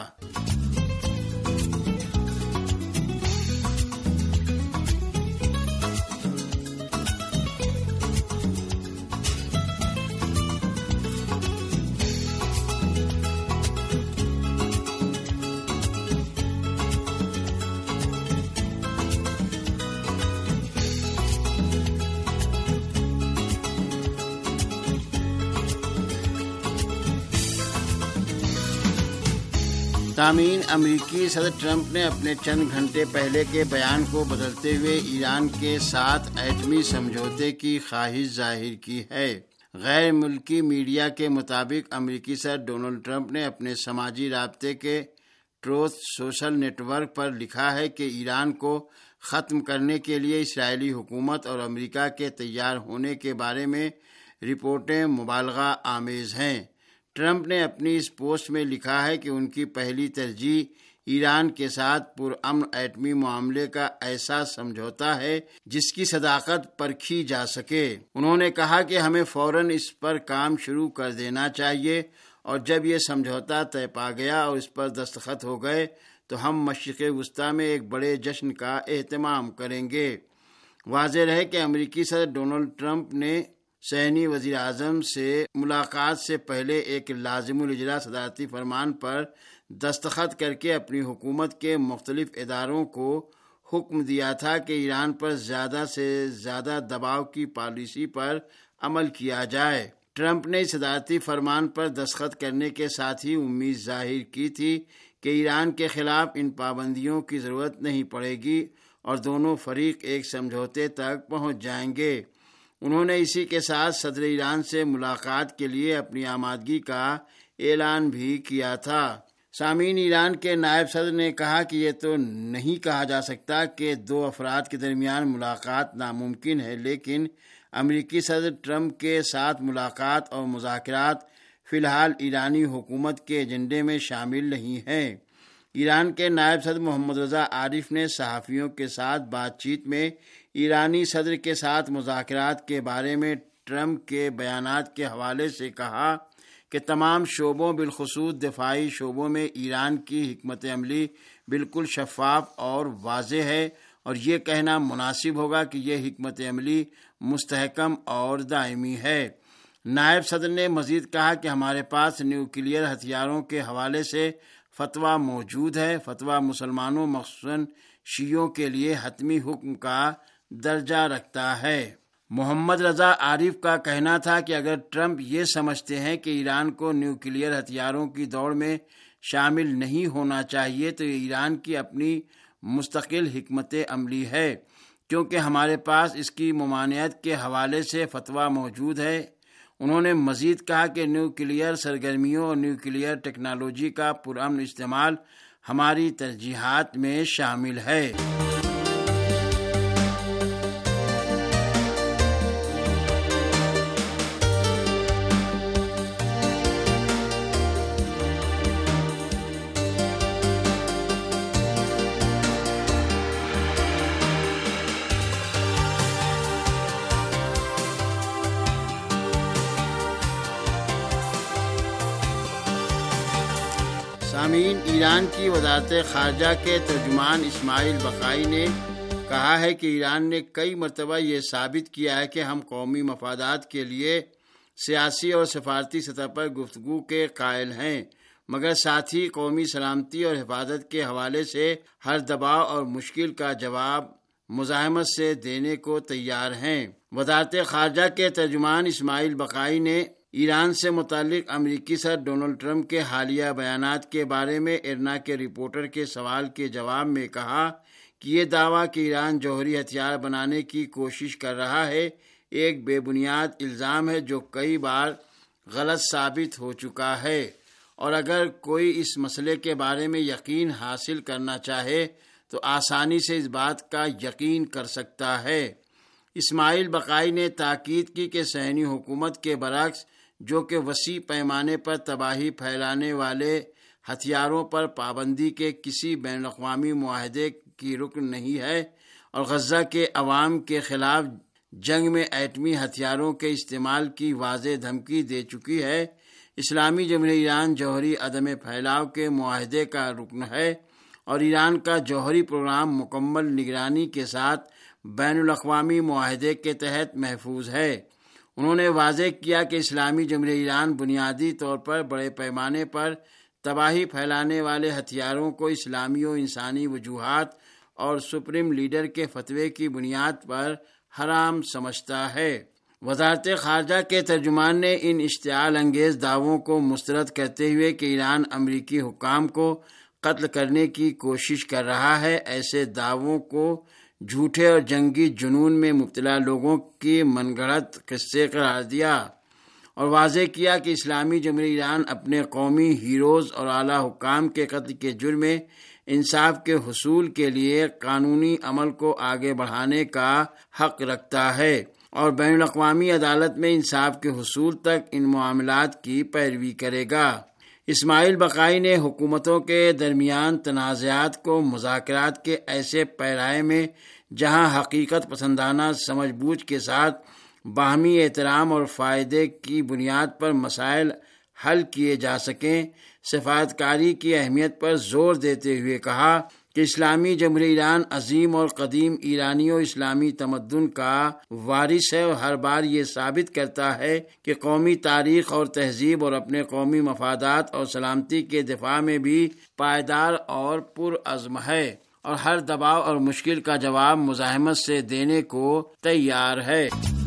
سامعین، امریکی صدر ٹرمپ نے اپنے چند گھنٹے پہلے کے بیان کو بدلتے ہوئے ایران کے ساتھ ایٹمی سمجھوتے کی خواہش ظاہر کی ہے۔ غیر ملکی میڈیا کے مطابق امریکی صدر ڈونلڈ ٹرمپ نے اپنے سماجی رابطے کے ٹروتھ سوشل نیٹ ورک پر لکھا ہے کہ ایران کو ختم کرنے کے لیے اسرائیلی حکومت اور امریکہ کے تیار ہونے کے بارے میں رپورٹیں مبالغہ آمیز ہیں۔ ٹرمپ نے اپنی اس پوسٹ میں لکھا ہے کہ ان کی پہلی ترجیح ایران کے ساتھ پرامن ایٹمی معاملے کا ایسا سمجھوتا ہے جس کی صداقت پرکھی جا سکے۔ انہوں نے کہا کہ ہمیں فوراً اس پر کام شروع کر دینا چاہیے اور جب یہ سمجھوتا طے پا گیا اور اس پر دستخط ہو گئے تو ہم مشرق وسطیٰ میں ایک بڑے جشن کا اہتمام کریں گے۔ واضح رہے کہ امریکی صدر ڈونلڈ ٹرمپ نے صہیونی وزیر اعظم سے ملاقات سے پہلے ایک لازم الاجراء صدارتی فرمان پر دستخط کر کے اپنی حکومت کے مختلف اداروں کو حکم دیا تھا کہ ایران پر زیادہ سے زیادہ دباؤ کی پالیسی پر عمل کیا جائے۔ ٹرمپ نے صدارتی فرمان پر دستخط کرنے کے ساتھ ہی امید ظاہر کی تھی کہ ایران کے خلاف ان پابندیوں کی ضرورت نہیں پڑے گی اور دونوں فریق ایک سمجھوتے تک پہنچ جائیں گے۔ انہوں نے اسی کے ساتھ صدر ایران سے ملاقات کے لیے اپنی آمادگی کا اعلان بھی کیا تھا۔ سامعین، ایران کے نائب صدر نے کہا کہ یہ تو نہیں کہا جا سکتا کہ 2 افراد کے درمیان ملاقات ناممکن ہے، لیکن امریکی صدر ٹرمپ کے ساتھ ملاقات اور مذاکرات فی الحال ایرانی حکومت کے ایجنڈے میں شامل نہیں ہیں۔ ایران کے نائب صدر محمد رضا عارف نے صحافیوں کے ساتھ بات چیت میں ایرانی صدر کے ساتھ مذاکرات کے بارے میں ٹرمپ کے بیانات کے حوالے سے کہا کہ تمام شعبوں بالخصوص دفاعی شعبوں میں ایران کی حکمت عملی بالکل شفاف اور واضح ہے، اور یہ کہنا مناسب ہوگا کہ یہ حکمت عملی مستحکم اور دائمی ہے۔ نائب صدر نے مزید کہا کہ ہمارے پاس نیوکلیئر ہتھیاروں کے حوالے سے فتویٰ موجود ہے۔ فتویٰ مسلمانوں مخصوصاً شیعوں کے لیے حتمی حکم کا درجہ رکھتا ہے۔ محمد رضا عارف کا کہنا تھا کہ اگر ٹرمپ یہ سمجھتے ہیں کہ ایران کو نیوکلیئر ہتھیاروں کی دوڑ میں شامل نہیں ہونا چاہیے تو یہ ایران کی اپنی مستقل حکمت عملی ہے، کیونکہ ہمارے پاس اس کی ممانعت کے حوالے سے فتویٰ موجود ہے۔ انہوں نے مزید کہا کہ نیوکلیئر سرگرمیوں اور نیوکلیئر ٹیکنالوجی کا پرامن استعمال ہماری ترجیحات میں شامل ہے۔ سامعین، ایران کی وزارت خارجہ کے ترجمان اسماعیل بقائی نے کہا ہے کہ ایران نے کئی مرتبہ یہ ثابت کیا ہے کہ ہم قومی مفادات کے لیے سیاسی اور سفارتی سطح پر گفتگو کے قائل ہیں، مگر ساتھ ہی قومی سلامتی اور حفاظت کے حوالے سے ہر دباؤ اور مشکل کا جواب مزاحمت سے دینے کو تیار ہیں۔ وزارت خارجہ کے ترجمان اسماعیل بقائی نے ایران سے متعلق امریکی صدر ڈونلڈ ٹرمپ کے حالیہ بیانات کے بارے میں ارنا کے رپورٹر کے سوال کے جواب میں کہا کہ یہ دعویٰ کہ ایران جوہری ہتھیار بنانے کی کوشش کر رہا ہے ایک بے بنیاد الزام ہے جو کئی بار غلط ثابت ہو چکا ہے، اور اگر کوئی اس مسئلے کے بارے میں یقین حاصل کرنا چاہے تو آسانی سے اس بات کا یقین کر سکتا ہے۔ اسماعیل بقائی نے تاکید کی کہ صہیونی حکومت کے برعکس، جو کہ وسیع پیمانے پر تباہی پھیلانے والے ہتھیاروں پر پابندی کے کسی بین الاقوامی معاہدے کی رکن نہیں ہے اور غزہ کے عوام کے خلاف جنگ میں ایٹمی ہتھیاروں کے استعمال کی واضح دھمکی دے چکی ہے، اسلامی جمہوریہ ایران جوہری عدم پھیلاؤ کے معاہدے کا رکن ہے اور ایران کا جوہری پروگرام مکمل نگرانی کے ساتھ بین الاقوامی معاہدے کے تحت محفوظ ہے۔ انہوں نے واضح کیا کہ اسلامی جمہوریہ ایران بنیادی طور پر بڑے پیمانے پر تباہی پھیلانے والے ہتھیاروں کو اسلامی و انسانی وجوہات اور سپریم لیڈر کے فتوے کی بنیاد پر حرام سمجھتا ہے۔ وزارت خارجہ کے ترجمان نے ان اشتعال انگیز دعووں کو مسترد کرتے ہوئے کہ ایران امریکی حکام کو قتل کرنے کی کوشش کر رہا ہے، ایسے دعووں کو جھوٹے اور جنگی جنون میں مبتلا لوگوں کی من گھڑت قصے قرار دیا، اور واضح کیا کہ اسلامی جمہوریہ ایران اپنے قومی ہیروز اور اعلیٰ حکام کے قتل کے جرم میں انصاف کے حصول کے لیے قانونی عمل کو آگے بڑھانے کا حق رکھتا ہے اور بین الاقوامی عدالت میں انصاف کے حصول تک ان معاملات کی پیروی کرے گا۔ اسماعیل بقائی نے حکومتوں کے درمیان تنازعات کو مذاکرات کے ایسے پیرائے میں جہاں حقیقت پسندانہ سمجھ بوجھ کے ساتھ باہمی احترام اور فائدے کی بنیاد پر مسائل حل کیے جا سکیں، سفارتکاری کی اہمیت پر زور دیتے ہوئے کہا کہ اسلامی جمہوریہ ایران عظیم اور قدیم ایرانی و اسلامی تمدن کا وارث ہے اور ہر بار یہ ثابت کرتا ہے کہ قومی تاریخ اور تہذیب اور اپنے قومی مفادات اور سلامتی کے دفاع میں بھی پائیدار اور پرعزم ہے اور ہر دباؤ اور مشکل کا جواب مزاحمت سے دینے کو تیار ہے۔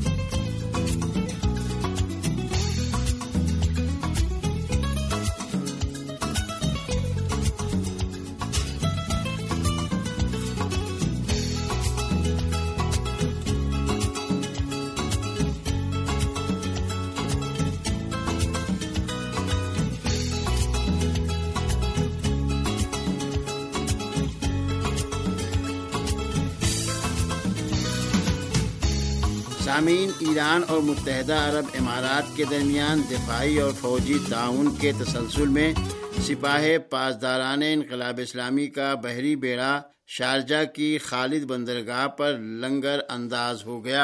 سامعین، ایران اور متحدہ عرب امارات کے درمیان دفاعی اور فوجی تعاون کے تسلسل میں سپاہ پاسداران انقلاب اسلامی کا بحری بیڑا شارجہ کی خالد بندرگاہ پر لنگر انداز ہو گیا۔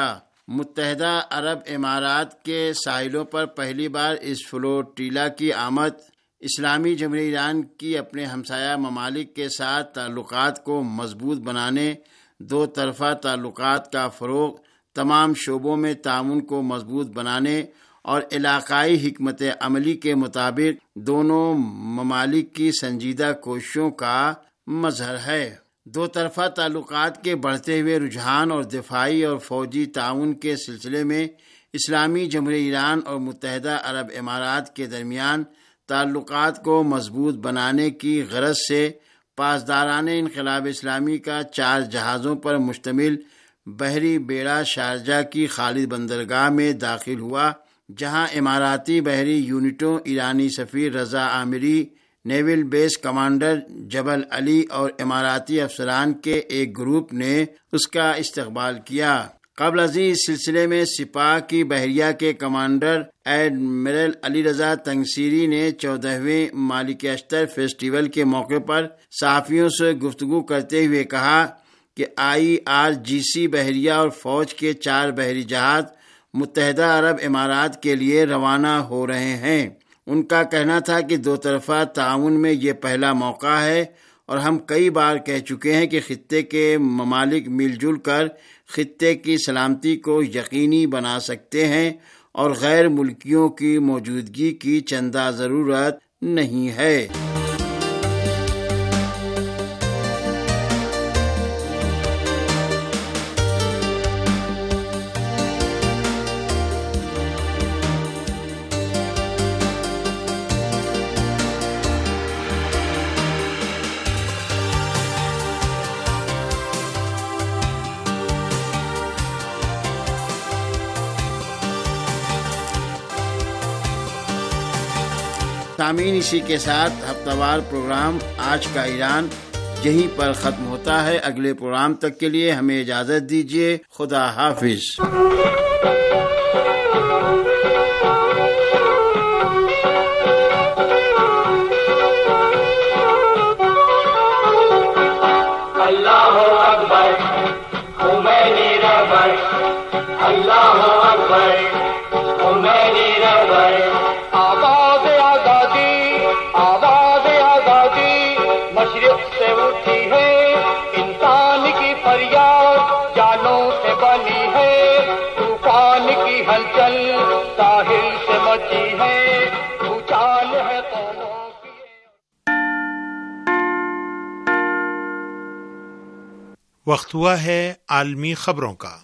متحدہ عرب امارات کے ساحلوں پر پہلی بار اس فلوٹیلا کی آمد اسلامی جمہوریہ ایران کی اپنے ہمسایہ ممالک کے ساتھ تعلقات کو مضبوط بنانے، دو طرفہ تعلقات کا فروغ، تمام شعبوں میں تعاون کو مضبوط بنانے اور علاقائی حکمت عملی کے مطابق دونوں ممالک کی سنجیدہ کوششوں کا مظہر ہے۔ دو طرفہ تعلقات کے بڑھتے ہوئے رجحان اور دفاعی اور فوجی تعاون کے سلسلے میں اسلامی جمہوریہ ایران اور متحدہ عرب امارات کے درمیان تعلقات کو مضبوط بنانے کی غرض سے پاسداران انقلاب اسلامی کا 4 جہازوں پر مشتمل بحری بیڑا شارجہ کی خالد بندرگاہ میں داخل ہوا، جہاں اماراتی بحری یونٹوں، ایرانی سفیر رضا عامری، نیول بیس کمانڈر جبل علی اور اماراتی افسران کے ایک گروپ نے اس کا استقبال کیا۔ قبل ازیں اس سلسلے میں سپاہ کی بحریہ کے کمانڈر ایڈمرل علی رضا تنگسیری نے 14ویں مالک اشتر فیسٹیول کے موقع پر صحافیوں سے گفتگو کرتے ہوئے کہا کہ IRGC بحریہ اور فوج کے 4 بحری جہاز متحدہ عرب امارات کے لیے روانہ ہو رہے ہیں۔ ان کا کہنا تھا کہ دو طرفہ تعاون میں یہ پہلا موقع ہے اور ہم کئی بار کہہ چکے ہیں کہ خطے کے ممالک مل جل کر خطے کی سلامتی کو یقینی بنا سکتے ہیں اور غیر ملکیوں کی موجودگی کی چندہ ضرورت نہیں ہے۔ سامعین، اسی کے ساتھ ہفتہ وار پروگرام آج کا ایران یہیں پر ختم ہوتا ہے۔ اگلے پروگرام تک کے لیے ہمیں اجازت دیجیے۔ خدا حافظ۔ اللہ اکبر خمینی رہبر، اللہ اکبر خمینی رہبر، آواز آزادی، آواز آزادی مشرق سے اٹھی ہے، انسان کی فریاد جانوں سے بنی ہے، طوفان کی ہلچل ساحل سے مچی ہے، بھوچال ہے قوموں کی۔ وقت ہوا ہے عالمی خبروں کا۔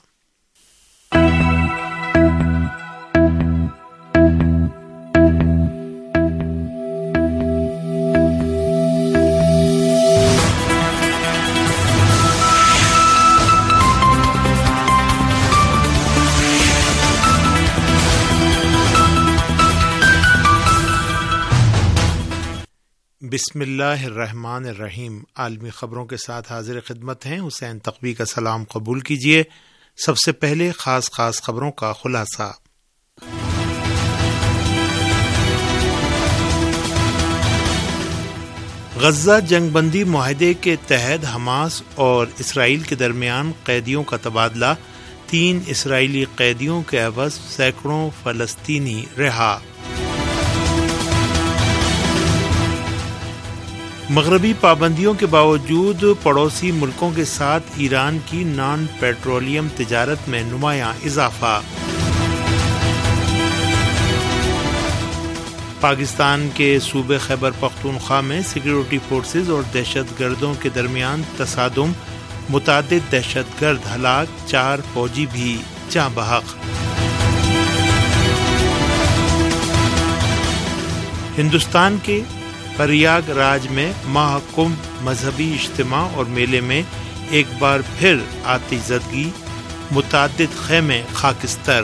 بسم اللہ الرحمن الرحیم۔ عالمی خبروں کے ساتھ حاضر خدمت ہیں حسین تقوی کا سلام قبول کیجیے۔ سب سے پہلے خاص خبروں کا خلاصہ۔ غزہ جنگ بندی معاہدے کے تحت حماس اور اسرائیل کے درمیان قیدیوں کا تبادلہ، 3 اسرائیلی قیدیوں کے عوض سینکڑوں فلسطینی رہا۔ مغربی پابندیوں کے باوجود پڑوسی ملکوں کے ساتھ ایران کی نان پیٹرولیم تجارت میں نمایاں اضافہ۔ پاکستان کے صوبے خیبر پختونخوا میں سیکیورٹی فورسز اور دہشت گردوں کے درمیان تصادم، متعدد دہشت گرد ہلاک، 4 فوجی بھی جاں بحق۔ ہندوستان کے پریاگ راج میں ماہ کمبھ مذہبی اجتماع اور میلے میں ایک بار پھر آتش زدگی، متعدد خیمے خاکستر۔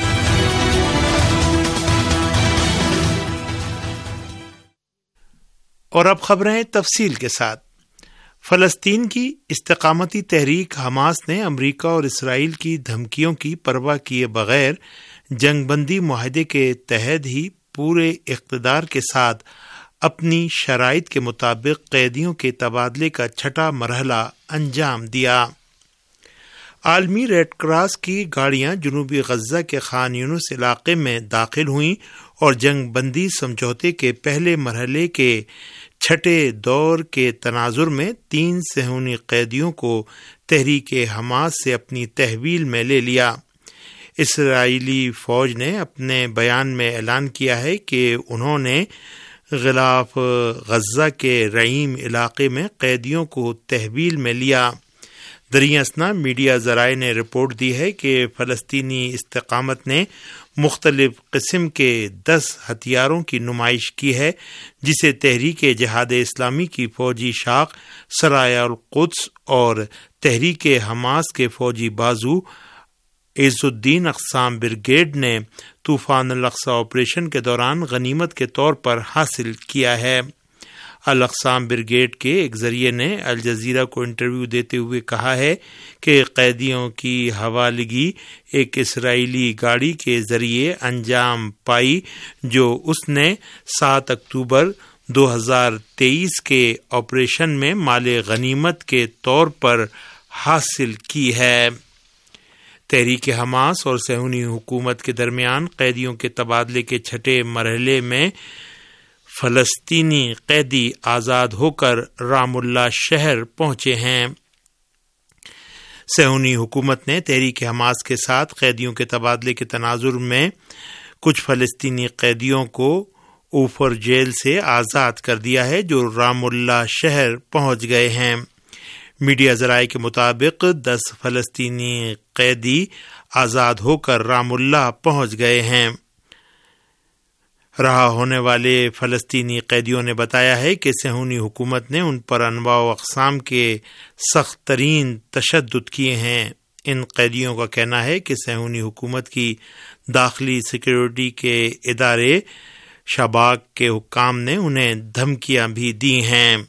اور اب خبریں تفصیل کے ساتھ۔ فلسطین کی استقامتی تحریک حماس نے امریکہ اور اسرائیل کی دھمکیوں کی پرواہ کیے بغیر جنگ بندی معاہدے کے تحت ہی پورے اقتدار کے ساتھ اپنی شرائط کے مطابق قیدیوں کے تبادلے کا 6واں مرحلہ انجام دیا۔ عالمی ریڈ کراس کی گاڑیاں جنوبی غزہ کے خان یونس علاقے میں داخل ہوئیں اور جنگ بندی سمجھوتے کے پہلے مرحلے کے چھٹے دور کے تناظر میں 3 صہیونی قیدیوں کو تحریک حماس سے اپنی تحویل میں لے لیا۔ اسرائیلی فوج نے اپنے بیان میں اعلان کیا ہے کہ انہوں نے غلاف غزہ کے رعیم علاقے میں قیدیوں کو تحویل میں لیا۔ دریں اثنا میڈیا ذرائع نے رپورٹ دی ہے کہ فلسطینی استقامت نے مختلف قسم کے 10 ہتھیاروں کی نمائش کی ہے، جسے تحریک جہاد اسلامی کی فوجی شاخ سرایہ القدس اور تحریک حماس کے فوجی بازو عز الدین اقسام بریگیڈ نے طوفان الاقصی آپریشن کے دوران غنیمت کے طور پر حاصل کیا ہے۔ الاقسام بریگیڈ کے ایک ذریعے نے الجزیرہ کو انٹرویو دیتے ہوئے کہا ہے کہ قیدیوں کی حوالگی ایک اسرائیلی گاڑی کے ذریعے انجام پائی جو اس نے 7 اکتوبر 2023 کے آپریشن میں مال غنیمت کے طور پر حاصل کی ہے۔ تحریک حماس اور صہیونی حکومت کے درمیان قیدیوں کے تبادلے کے چھٹے مرحلے میں فلسطینی قیدی آزاد ہو کر رام اللہ شہر پہنچے ہیں۔ صہیونی حکومت نے تحریک حماس کے ساتھ قیدیوں کے تبادلے کے تناظر میں کچھ فلسطینی قیدیوں کو اوفر جیل سے آزاد کر دیا ہے جو رام اللہ شہر پہنچ گئے ہیں۔ میڈیا ذرائع کے مطابق 10 فلسطینی قیدی آزاد ہو کر رام اللہ پہنچ گئے ہیں۔ رہا ہونے والے فلسطینی قیدیوں نے بتایا ہے کہ صہیونی حکومت نے ان پر انواع و اقسام کے سخت ترین تشدد کیے ہیں۔ ان قیدیوں کا کہنا ہے کہ صہیونی حکومت کی داخلی سیکیورٹی کے ادارے شباک کے حکام نے انہیں دھمکیاں بھی دی ہیں۔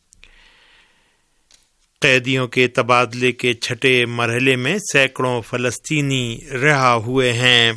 قیدیوں کے تبادلے کے چھٹے مرحلے میں سینکڑوں فلسطینی رہا ہوئے ہیں۔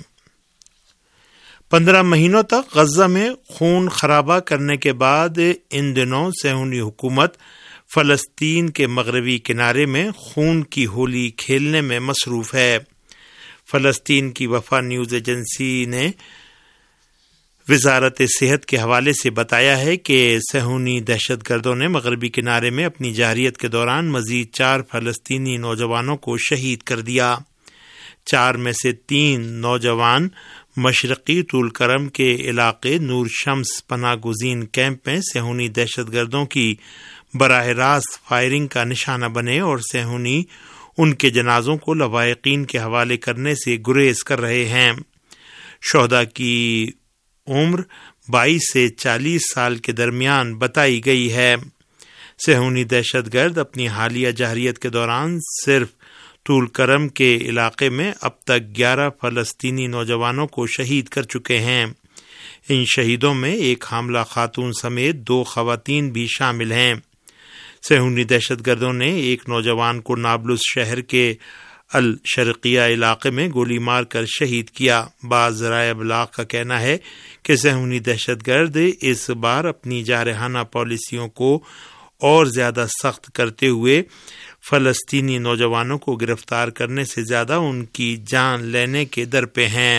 15 مہینوں تک غزہ میں خون خرابہ کرنے کے بعد ان دنوں صہیونی حکومت فلسطین کے مغربی کنارے میں خون کی ہولی کھیلنے میں مصروف ہے۔ فلسطین کی وفا نیوز ایجنسی نے وزارت صحت کے حوالے سے بتایا ہے کہ صہیونی دہشت گردوں نے مغربی کنارے میں اپنی جارحیت کے دوران مزید 4 فلسطینی نوجوانوں کو شہید کر دیا۔ 4 میں سے 3 نوجوان مشرقی طول کرم کے علاقے نور شمس پناہ گزین کیمپ میں صہیونی دہشت گردوں کی براہ راست فائرنگ کا نشانہ بنے اور صہیونی ان کے جنازوں کو لواحقین کے حوالے کرنے سے گریز کر رہے ہیں۔ شہداء کی عمر 22 سے 40 سال کے درمیان بتائی گئی ہے۔ صہیونی دہشت گرد اپنی حالیہ جارحیت کے دوران صرف طول کرم کے علاقے میں اب تک 11 فلسطینی نوجوانوں کو شہید کر چکے ہیں۔ ان شہیدوں میں ایک حاملہ خاتون سمیت 2 خواتین بھی شامل ہیں۔ صہیونی دہشت گردوں نے ایک نوجوان کو نابلس شہر کے الشرقیہ علاقے میں گولی مار کر شہید کیا۔ بعض ذرائع ابلاغ کا کہنا ہے کہ صہیونی دہشت گرد اس بار اپنی جارحانہ پالیسیوں کو اور زیادہ سخت کرتے ہوئے فلسطینی نوجوانوں کو گرفتار کرنے سے زیادہ ان کی جان لینے کے در پہ ہیں۔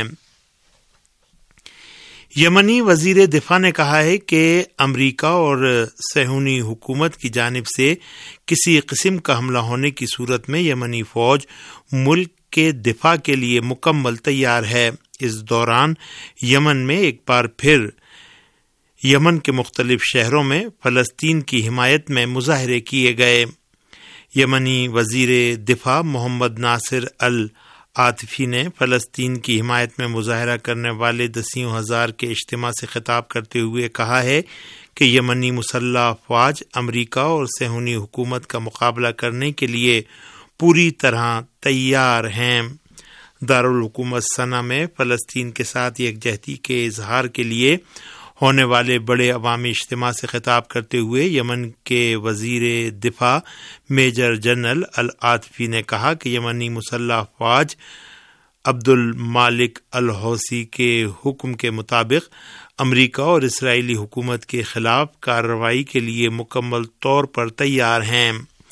یمنی وزیر دفاع نے کہا ہے کہ امریکہ اور صہیونی حکومت کی جانب سے کسی قسم کا حملہ ہونے کی صورت میں یمنی فوج ملک کے دفاع کے لیے مکمل تیار ہے۔ اس دوران یمن میں ایک بار پھر یمن کے مختلف شہروں میں فلسطین کی حمایت میں مظاہرے کیے گئے۔ یمنی وزیر دفاع محمد ناصر العاطفی نے فلسطین کی حمایت میں مظاہرہ کرنے والے دسیوں ہزار کے اجتماع سے خطاب کرتے ہوئے کہا ہے کہ یمنی مسلح افواج امریکہ اور صہیونی حکومت کا مقابلہ کرنے کے لیے پوری طرح تیار ہیں۔ دارالحکومت صنعا میں فلسطین کے ساتھ یکجہتی کے اظہار کے لیے ہونے والے بڑے عوامی اجتماع سے خطاب کرتے ہوئے یمن کے وزیر دفاع میجر جنرل العاطفی نے کہا کہ یمنی مسلح افواج عبد المالک الحوثی کے حکم کے مطابق امریکہ اور اسرائیلی حکومت کے خلاف کارروائی کے لیے مکمل طور پر تیار ہیں۔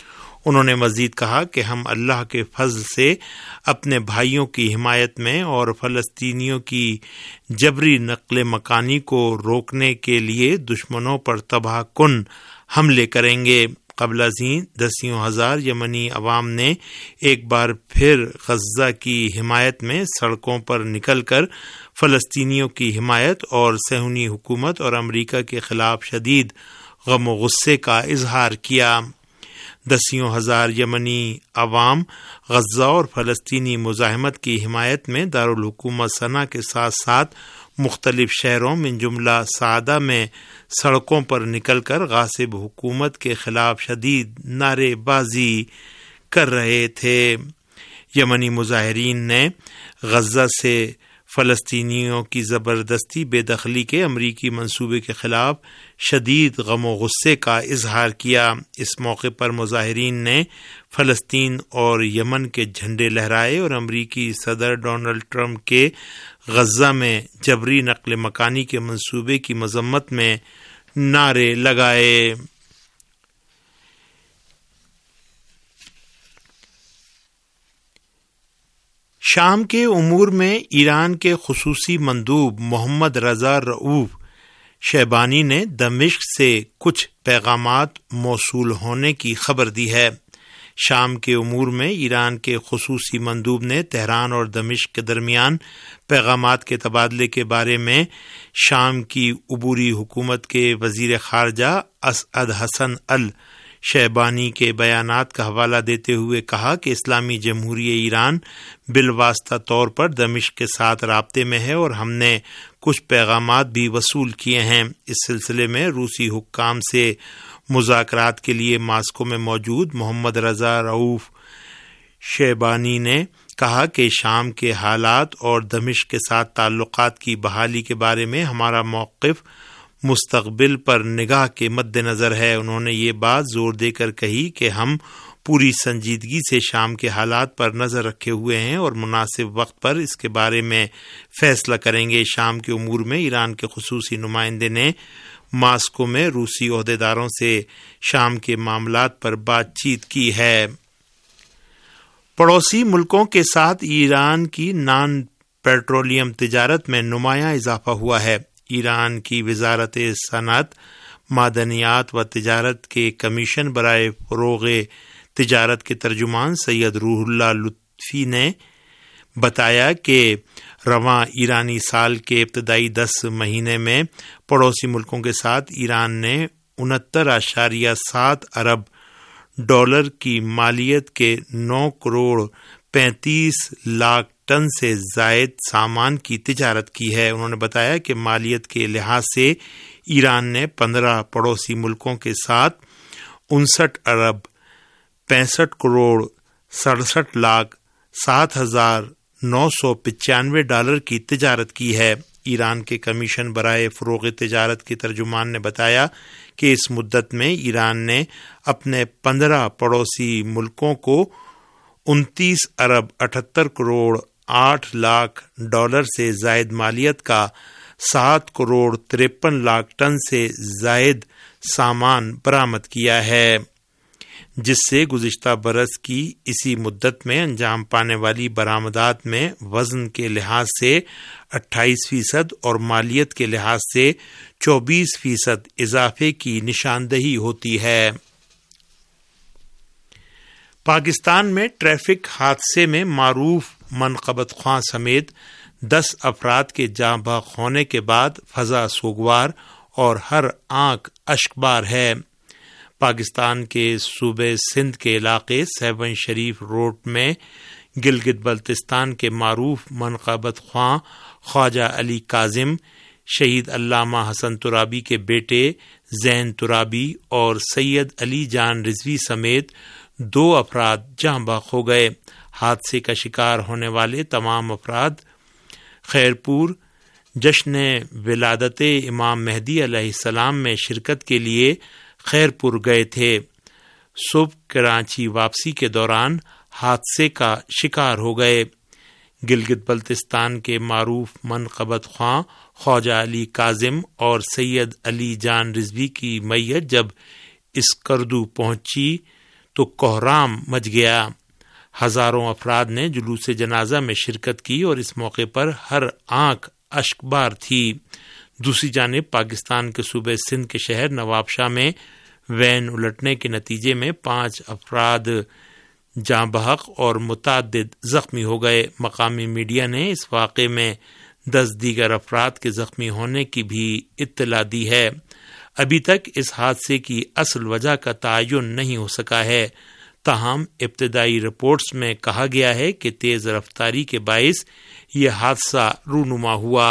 انہوں نے مزید کہا کہ ہم اللہ کے فضل سے اپنے بھائیوں کی حمایت میں اور فلسطینیوں کی جبری نقل مکانی کو روکنے کے لیے دشمنوں پر تباہ کن حملے کریں گے۔ قبل ازیں دسیوں ہزار یمنی عوام نے ایک بار پھر غزہ کی حمایت میں سڑکوں پر نکل کر فلسطینیوں کی حمایت اور صہیونی حکومت اور امریکہ کے خلاف شدید غم و غصے کا اظہار کیا۔ دسیوں ہزار یمنی عوام غزہ اور فلسطینی مزاحمت کی حمایت میں دارالحکومت صنعا کے ساتھ ساتھ مختلف شہروں من جملہ صعدہ میں سڑکوں پر نکل کر غاصب حکومت کے خلاف شدید نعرے بازی کر رہے تھے۔ یمنی مظاہرین نے غزہ سے فلسطینیوں کی زبردستی بے دخلی کے امریکی منصوبے کے خلاف شدید غم و غصے کا اظہار کیا۔ اس موقع پر مظاہرین نے فلسطین اور یمن کے جھنڈے لہرائے اور امریکی صدر ڈونلڈ ٹرمپ کے غزہ میں جبری نقل مکانی کے منصوبے کی مذمت میں نعرے لگائے۔ شام کے امور میں ایران کے خصوصی مندوب محمد رضا رؤوف شیبانی نے دمشق سے کچھ پیغامات موصول ہونے کی خبر دی ہے۔ شام کے امور میں ایران کے خصوصی مندوب نے تہران اور دمشق کے درمیان پیغامات کے تبادلے کے بارے میں شام کی عبوری حکومت کے وزیر خارجہ اسعد حسن الشیبانی کے بیانات کا حوالہ دیتے ہوئے کہا کہ اسلامی جمہوریہ ایران بالواسطہ طور پر دمشق کے ساتھ رابطے میں ہے اور ہم نے کچھ پیغامات بھی وصول کیے ہیں۔ اس سلسلے میں روسی حکام سے مذاکرات کے لیے ماسکو میں موجود محمد رضا رؤوف شیبانی نے کہا کہ شام کے حالات اور دمشق کے ساتھ تعلقات کی بحالی کے بارے میں ہمارا موقف مستقبل پر نگاہ کے مد نظر ہے۔ انہوں نے یہ بات زور دے کر کہی کہ ہم پوری سنجیدگی سے شام کے حالات پر نظر رکھے ہوئے ہیں اور مناسب وقت پر اس کے بارے میں فیصلہ کریں گے۔ شام کے امور میں ایران کے خصوصی نمائندے نے ماسکو میں روسی عہدیداروں سے شام کے معاملات پر بات چیت کی ہے۔ پڑوسی ملکوں کے ساتھ ایران کی نان پیٹرولیم تجارت میں نمایاں اضافہ ہوا ہے۔ ایران کی وزارت صنعت، معدنیات و تجارت کے کمیشن برائے فروغ تجارت کے ترجمان سید روح اللہ لطفی نے بتایا کہ رواں ایرانی سال کے ابتدائی 10 مہینے میں پڑوسی ملکوں کے ساتھ ایران نے 69.7 ارب ڈالر کی مالیت کے 9 کروڑ 35 لاکھ ٹن سے زائد سامان کی تجارت کی ہے۔ انہوں نے بتایا کہ مالیت کے لحاظ سے ایران نے 15 پڑوسی ملکوں کے ساتھ 59 ارب 65 کروڑ 67 لاکھ 7,995 ڈالر کی تجارت کی ہے۔ ایران کے کمیشن برائے فروغ تجارت کے ترجمان نے بتایا کہ اس مدت میں ایران نے اپنے 15 پڑوسی ملکوں کو 29 ارب 78 کروڑ 8 لاکھ ڈالر سے زائد مالیت کا 7 کروڑ 53 لاکھ ٹن سے زائد سامان برآمد کیا ہے، جس سے گزشتہ برس کی اسی مدت میں انجام پانے والی برآمدات میں وزن کے لحاظ سے 28% اور مالیت کے لحاظ سے 24% اضافے کی نشاندہی ہوتی ہے۔ پاکستان میں ٹریفک حادثے میں معروف منقبت خواں سمیت 10 افراد کے جاں بحق ہونے کے بعد فضا سوگوار اور ہر آنکھ اشکبار ہے۔ پاکستان کے صوبے سندھ کے علاقے 7 شریف روڈ میں گلگت بلتستان کے معروف منقبت خواں خواجہ علی کاظم، شہید علامہ حسن ترابی کے بیٹے زین ترابی اور سید علی جان رضوی سمیت 2 افراد جاں بحق ہو گئے۔ حادثے کا شکار ہونے والے تمام افراد خیرپور جشن ولادت امام مہدی علیہ السلام میں شرکت کے لیے خیرپور گئے تھے۔ صبح کراچی واپسی کے دوران حادثے کا شکار ہو گئے۔ گلگت بلتستان کے معروف منقبت خواں خواجہ علی کاظم اور سید علی جان رضوی کی میت جب اسکردو پہنچی تو کوہرام مچ گیا۔ ہزاروں افراد نے جلوس جنازہ میں شرکت کی اور اس موقع پر ہر آنکھ اشک بار تھی۔ دوسری جانب پاکستان کے صوبے سندھ کے شہر نواب شاہ میں وین الٹنے کے نتیجے میں 5 افراد جاں بحق اور متعدد زخمی ہو گئے۔ مقامی میڈیا نے اس واقعے میں 10 دیگر افراد کے زخمی ہونے کی بھی اطلاع دی ہے۔ ابھی تک اس حادثے کی اصل وجہ کا تعین نہیں ہو سکا ہے، تاہم ابتدائی رپورٹس میں کہا گیا ہے کہ تیز رفتاری کے باعث یہ حادثہ رونما ہوا۔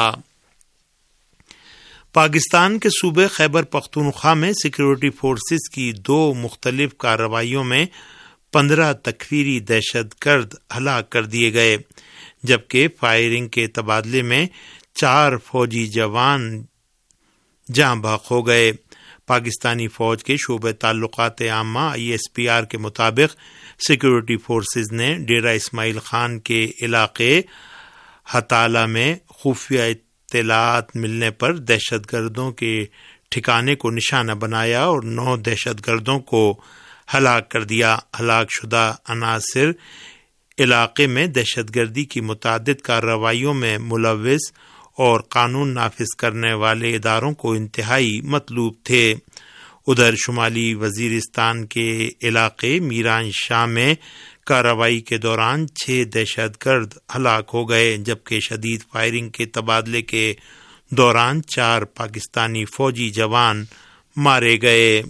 پاکستان کے صوبے خیبر پختونخوا میں سیکورٹی فورسز کی 2 مختلف کارروائیوں میں 15 تکفیری دہشت گرد ہلاک کر دیے گئے، جبکہ فائرنگ کے تبادلے میں 4 فوجی جوان جاں بحق ہو گئے۔ پاکستانی فوج کے شعبہ تعلقات عامہ ISPR کے مطابق سیکورٹی فورسز نے ڈیرہ اسماعیل خان کے علاقے ہتالہ میں خفیہ اطلاعات ملنے پر دہشت گردوں کے ٹھکانے کو نشانہ بنایا اور 9 دہشت گردوں کو ہلاک کر دیا۔ ہلاک شدہ عناصر علاقے میں دہشت گردی کی متعدد کارروائیوں میں ملوث اور قانون نافذ کرنے والے اداروں کو انتہائی مطلوب تھے۔ ادھر شمالی وزیرستان کے علاقے میران شاہ میں کارروائی کے دوران 6 دہشت گرد ہلاک ہو گئے، جبکہ شدید فائرنگ کے تبادلے کے دوران 4 پاکستانی فوجی جوان مارے گئے۔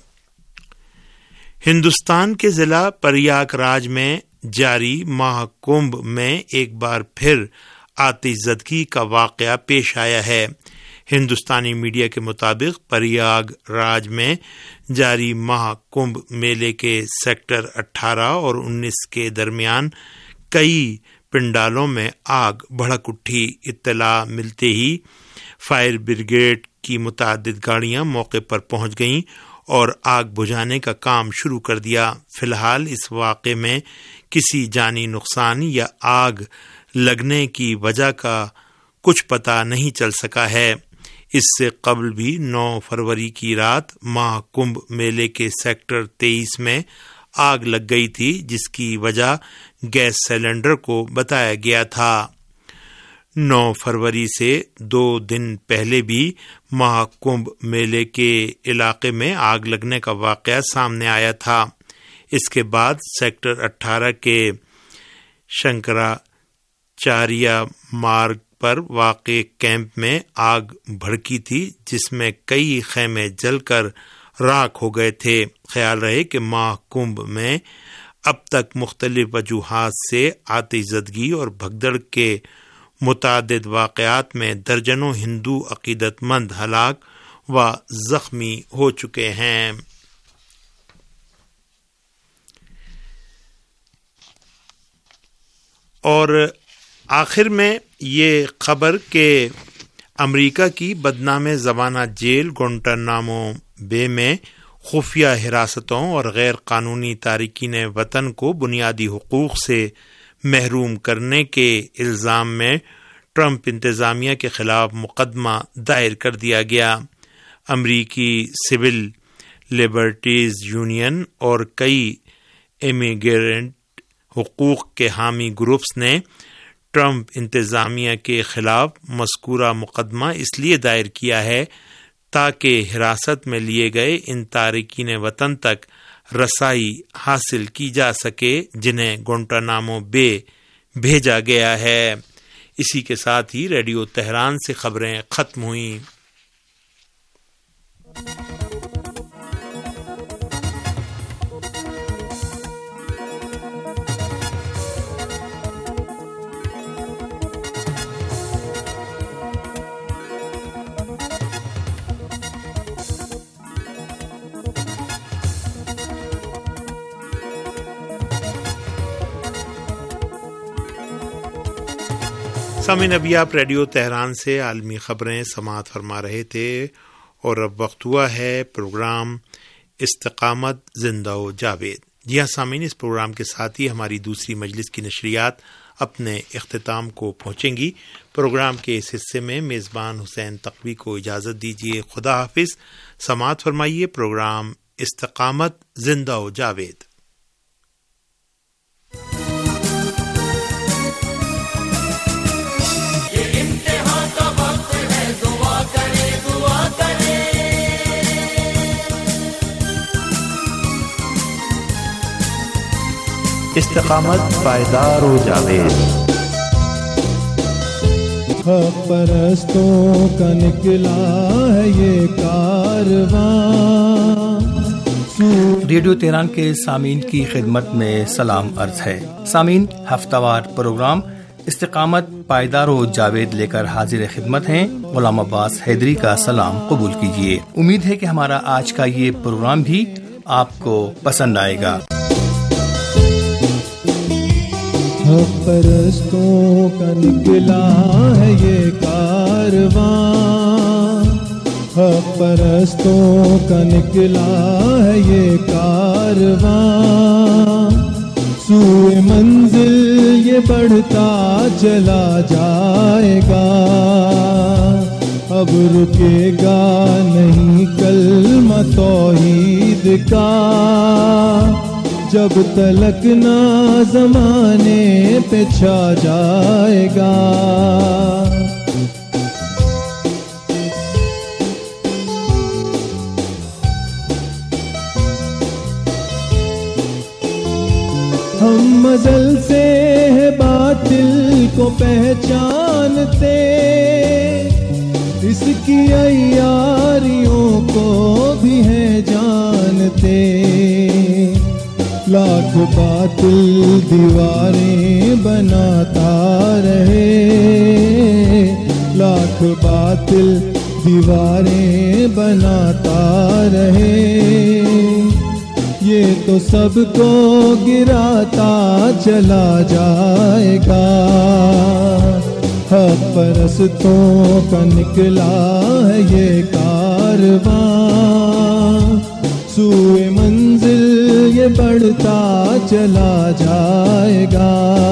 ہندوستان کے ضلع پریاگ راج میں جاری ماہ کمبھ میں ایک بار پھر آتش زدگی کا واقعہ پیش آیا ہے۔ ہندوستانی میڈیا کے مطابق پریاگ راج میں جاری ماہ کمبھ میلے کے سیکٹر 18 اور 19 کے درمیان کئی پنڈالوں میں آگ بھڑک اٹھی۔ اطلاع ملتے ہی فائر بریگیڈ کی متعدد گاڑیاں موقع پر پہنچ گئیں اور آگ بجھانے کا کام شروع کر دیا۔ فی الحال اس واقعے میں کسی جانی نقصان یا آگ لگنے کی وجہ کا کچھ پتہ نہیں چل سکا ہے۔ اس سے قبل بھی 9 فروری کی رات ماہ کمبھ میلے کے سیکٹر 23 میں آگ لگ گئی تھی، جس کی وجہ گیس سلنڈر کو بتایا گیا تھا۔ 9 فروری سے 2 دن پہلے بھی ماہ کمبھ میلے کے علاقے میں آگ لگنے کا واقعہ سامنے آیا تھا۔ اس کے بعد سیکٹر 18 کے شنکراچاریہ مارگ پر واقع کیمپ میں آگ بھڑکی تھی، جس میں کئی خیمے جل کر راکھ ہو گئے تھے۔ خیال رہے کہ ماہ کمبھ میں اب تک مختلف وجوہات سے آتش زدگی اور بھگدڑ کے متعدد واقعات میں درجنوں ہندو عقیدت مند ہلاک و زخمی ہو چکے ہیں۔ اور آخر میں یہ خبر کہ امریکہ کی بدنام زمانہ جیل گوانٹانامو بے میں خفیہ حراستوں اور غیر قانونی تارکین وطن کو بنیادی حقوق سے محروم کرنے کے الزام میں ٹرمپ انتظامیہ کے خلاف مقدمہ دائر کر دیا گیا۔ امریکی سول لبرٹیز یونین اور کئی امیگرینٹ حقوق کے حامی گروپس نے ٹرمپ انتظامیہ کے خلاف مذکورہ مقدمہ اس لیے دائر کیا ہے تاکہ حراست میں لیے گئے ان تارکین وطن تک رسائی حاصل کی جا سکے جنہیں گوانٹانامو بے بھیجا گیا ہے۔ اسی کے ساتھ ہی ریڈیو تہران سے خبریں ختم ہوئیں۔ سامعین، ابھی آپ ریڈیو تہران سے عالمی خبریں سماعت فرما رہے تھے اور اب وقت ہوا ہے پروگرام استقامت زندہ و جاوید۔ جی ہاں سامعین، اس پروگرام کے ساتھ ہی ہماری دوسری مجلس کی نشریات اپنے اختتام کو پہنچیں گی۔ پروگرام کے اس حصے میں میزبان حسین تقوی کو اجازت دیجیے۔ خدا حافظ۔ سماعت فرمائیے پروگرام استقامت زندہ و جاوید۔ استقامت پائیدار و جاوید۔ حق پرستوں کا نکلا ہے یہ کارواں۔ ریڈیو تہران کے سامعین کی خدمت میں سلام عرض ہے۔ سامعین، ہفتہ وار پروگرام استقامت پائیدار و جاوید لے کر حاضر خدمت ہیں۔ غلام عباس حیدری کا سلام قبول کیجیے۔ امید ہے کہ ہمارا آج کا یہ پروگرام بھی آپ کو پسند آئے گا۔ حق پرستوں کا نکلا ہے یہ کارواں، حق پرستوں کا نکلا ہے یہ کارواں، سوئے منزل یہ بڑھتا چلا جائے گا، اب رکے گا نہیں کلمہ توحید کا، جب تلک نہ زمانے پہ چھا جائے گا۔ ہم ازل سے ہے باطل کو پہچانتے، اس کی عیاریوں کو بھی ہے جانتے، لاکھ باطل دیواریں بناتا رہے، لاکھ باطل دیواریں بناتا رہے، یہ تو سب کو گراتا چلا جائے گا، حق پرستوں کا نکلا ہے یہ کارواں، سوئے منزل یہ بڑھتا چلا جائے گا۔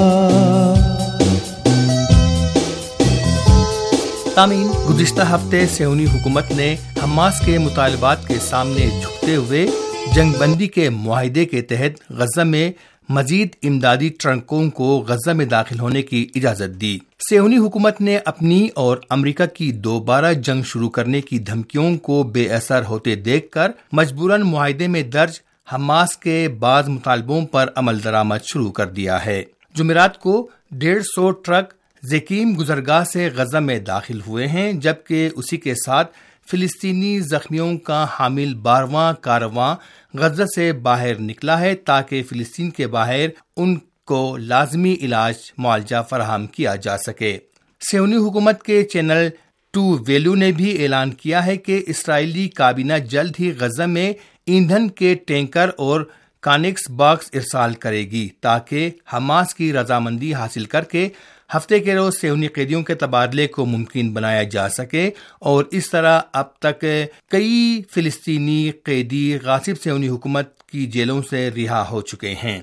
سامعین، گزشتہ ہفتے صہیونی حکومت نے حماس کے مطالبات کے سامنے جھکتے ہوئے جنگ بندی کے معاہدے کے تحت غزہ میں مزید امدادی ٹرکوں کو غزہ میں داخل ہونے کی اجازت دی۔ صہیونی حکومت نے اپنی اور امریکہ کی دوبارہ جنگ شروع کرنے کی دھمکیوں کو بے اثر ہوتے دیکھ کر مجبوراً معاہدے میں درج حماس کے بعض مطالبوں پر عمل درآمد شروع کر دیا ہے۔ جمعرات کو 150 ٹرک زکیم گزرگاہ سے غزہ میں داخل ہوئے ہیں، جبکہ اسی کے ساتھ فلسطینی زخمیوں کا حامل 12واں کارواں غزہ سے باہر نکلا ہے تاکہ فلسطین کے باہر ان کو لازمی علاج معالجہ فراہم کیا جا سکے۔ صہیونی حکومت کے چینل 2 ویلو نے بھی اعلان کیا ہے کہ اسرائیلی کابینہ جلد ہی غزہ میں ایندھن کے ٹینکر اور کانکس باکس ارسال کرے گی تاکہ حماس کی رضامندی حاصل کر کے ہفتے کے روز صہیونی قیدیوں کے تبادلے کو ممکن بنایا جا سکے، اور اس طرح اب تک کئی فلسطینی قیدی غاصب صہیونی حکومت کی جیلوں سے رہا ہو چکے ہیں۔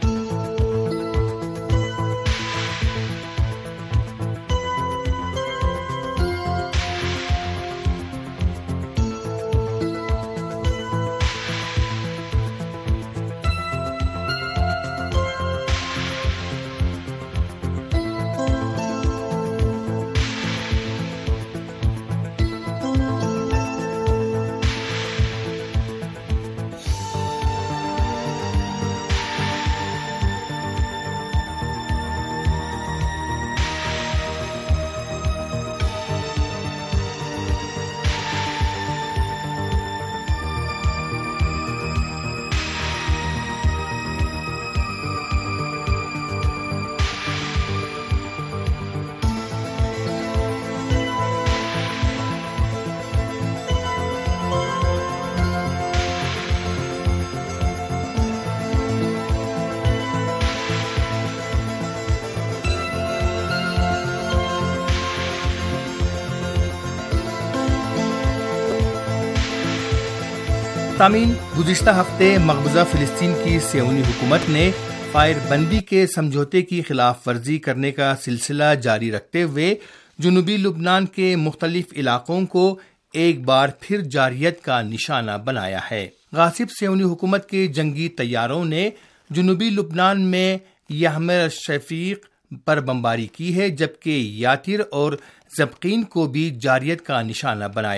سامعین، گزشتہ ہفتے مقبوضہ فلسطین کی صہیونی حکومت نے فائر بندی کے سمجھوتے کی خلاف ورزی کرنے کا سلسلہ جاری رکھتے ہوئے جنوبی لبنان کے مختلف علاقوں کو ایک بار پھر جارحیت کا نشانہ بنایا ہے۔ غاصب صہیونی حکومت کے جنگی طیاروں نے جنوبی لبنان میں یحمر الشفیق پر بمباری کی ہے، جبکہ یاتر اور زبقین کو بھی جارحیت کا نشانہ بنایا۔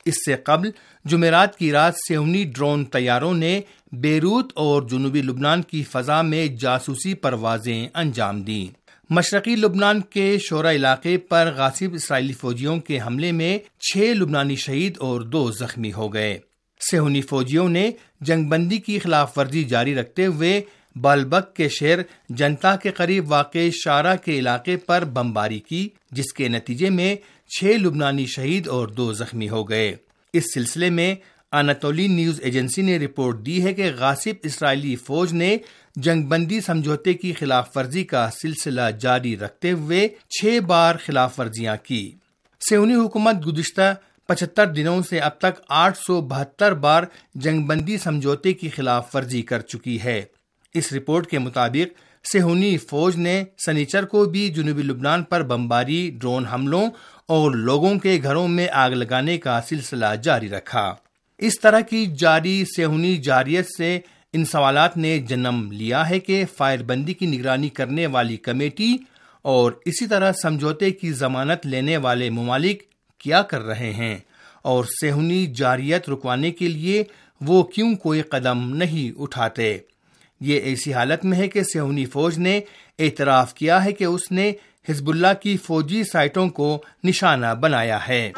اس سے قبل جمعرات کی رات صہیونی ڈرون طیاروں نے بیروت اور جنوبی لبنان کی فضا میں جاسوسی پروازیں انجام دیں۔ مشرقی لبنان کے شورا علاقے پر غاصب اسرائیلی فوجیوں کے حملے میں 6 لبنانی شہید اور 2 زخمی ہو گئے۔ صہیونی فوجیوں نے جنگ بندی کی خلاف ورزی جاری رکھتے ہوئے بالبک کے شہر جنتا کے قریب واقع شارا کے علاقے پر بمباری کی، جس کے نتیجے میں 6 لبنانی شہید اور 2 زخمی ہو گئے۔ اس سلسلے میں اناتولی نیوز ایجنسی نے رپورٹ دی ہے کہ غاصب اسرائیلی فوج نے جنگ بندی سمجھوتے کی خلاف ورزی کا سلسلہ جاری رکھتے ہوئے 6 بار خلاف ورزیاں کی۔ صہیونی حکومت گزشتہ 75 دنوں سے اب تک 872 بار جنگ بندی سمجھوتے کی خلاف ورزی کر چکی ہے۔ اس رپورٹ کے مطابق صہیونی فوج نے سنیچر کو بھی جنوبی لبنان پر بمباری، ڈرون حملوں اور لوگوں کے گھروں میں آگ لگانے کا سلسلہ جاری رکھا۔ اس طرح کی جاری صہیونی جارحیت سے ان سوالات نے جنم لیا ہے کہ فائر بندی کی نگرانی کرنے والی کمیٹی اور اسی طرح سمجھوتے کی ضمانت لینے والے ممالک کیا کر رہے ہیں، اور صہیونی جارحیت رکوانے کے لیے وہ کیوں کوئی قدم نہیں اٹھاتے۔ یہ ایسی حالت میں ہے کہ صہیونی فوج نے اعتراف کیا ہے کہ اس نے حزب اللہ کی فوجی سائٹوں کو نشانہ بنایا ہے۔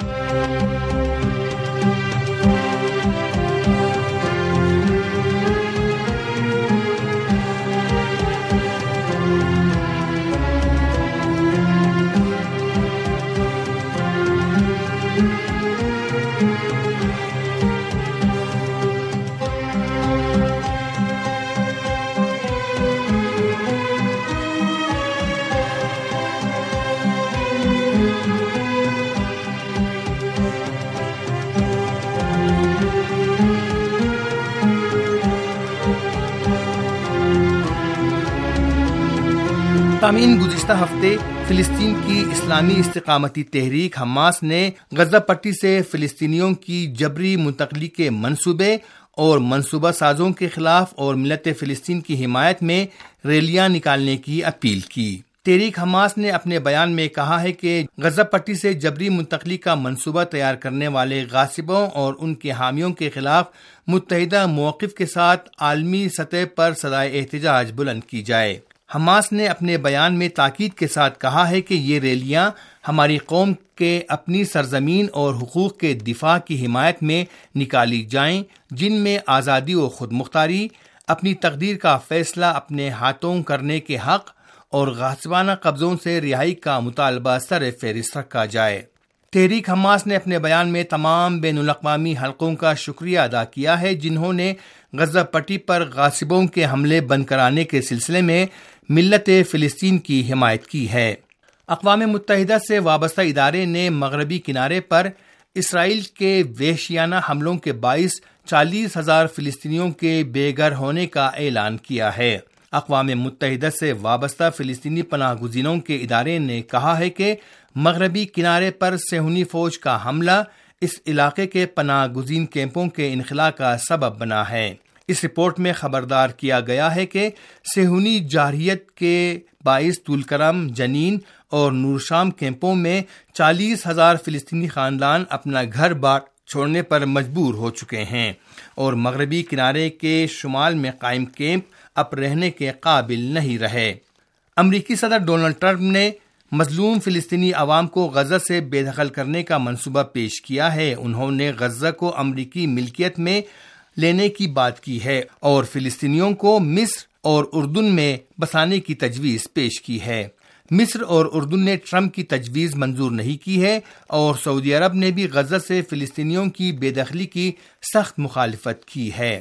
سامعین، گزشتہ ہفتے فلسطین کی اسلامی استقامتی تحریک حماس نے غزہ پٹی سے فلسطینیوں کی جبری منتقلی کے منصوبے اور منصوبہ سازوں کے خلاف اور ملت فلسطین کی حمایت میں ریلیاں نکالنے کی اپیل کی۔ تحریک حماس نے اپنے بیان میں کہا ہے کہ غزہ پٹی سے جبری منتقلی کا منصوبہ تیار کرنے والے غاصبوں اور ان کے حامیوں کے خلاف متحدہ موقف کے ساتھ عالمی سطح پر صدائے احتجاج بلند کی جائے۔ حماس نے اپنے بیان میں تاکید کے ساتھ کہا ہے کہ یہ ریلیاں ہماری قوم کے اپنی سرزمین اور حقوق کے دفاع کی حمایت میں نکالی جائیں، جن میں آزادی و خود مختاری، اپنی تقدیر کا فیصلہ اپنے ہاتھوں کرنے کے حق اور غاصبانہ قبضوں سے رہائی کا مطالبہ سر فہرست رکھا جائے۔ تحریک حماس نے اپنے بیان میں تمام بین الاقوامی حلقوں کا شکریہ ادا کیا ہے جنہوں نے غزہ پٹی پر غاصبوں کے حملے بند کرانے کے سلسلے میں ملت فلسطین کی حمایت کی ہے۔ اقوام متحدہ سے وابستہ ادارے نے مغربی کنارے پر اسرائیل کے وحشیانہ حملوں کے باعث 40,000 فلسطینیوں کے بے گھر ہونے کا اعلان کیا ہے۔ اقوام متحدہ سے وابستہ فلسطینی پناہ گزینوں کے ادارے نے کہا ہے کہ مغربی کنارے پر صہیونی فوج کا حملہ اس علاقے کے پناہ گزین کیمپوں کے انخلا کا سبب بنا ہے۔ اس رپورٹ میں خبردار کیا گیا ہے کہ صہیونی جارحیت کے باعث طولکرم، جنین اور نورشام کیمپوں میں 40,000 فلسطینی خاندان اپنا گھر بار چھوڑنے پر مجبور ہو چکے ہیں، اور مغربی کنارے کے شمال میں قائم کیمپ اب رہنے کے قابل نہیں رہے۔ امریکی صدر ڈونلڈ ٹرمپ نے مظلوم فلسطینی عوام کو غزہ سے بے دخل کرنے کا منصوبہ پیش کیا ہے۔ انہوں نے غزہ کو امریکی ملکیت میں لینے کی بات کی ہے اور فلسطینیوں کو مصر اور اردن میں بسانے کی تجویز پیش کی ہے۔ مصر اور اردن نے ٹرمپ کی تجویز منظور نہیں کی ہے، اور سعودی عرب نے بھی غزہ سے فلسطینیوں کی بے دخلی کی سخت مخالفت کی ہے۔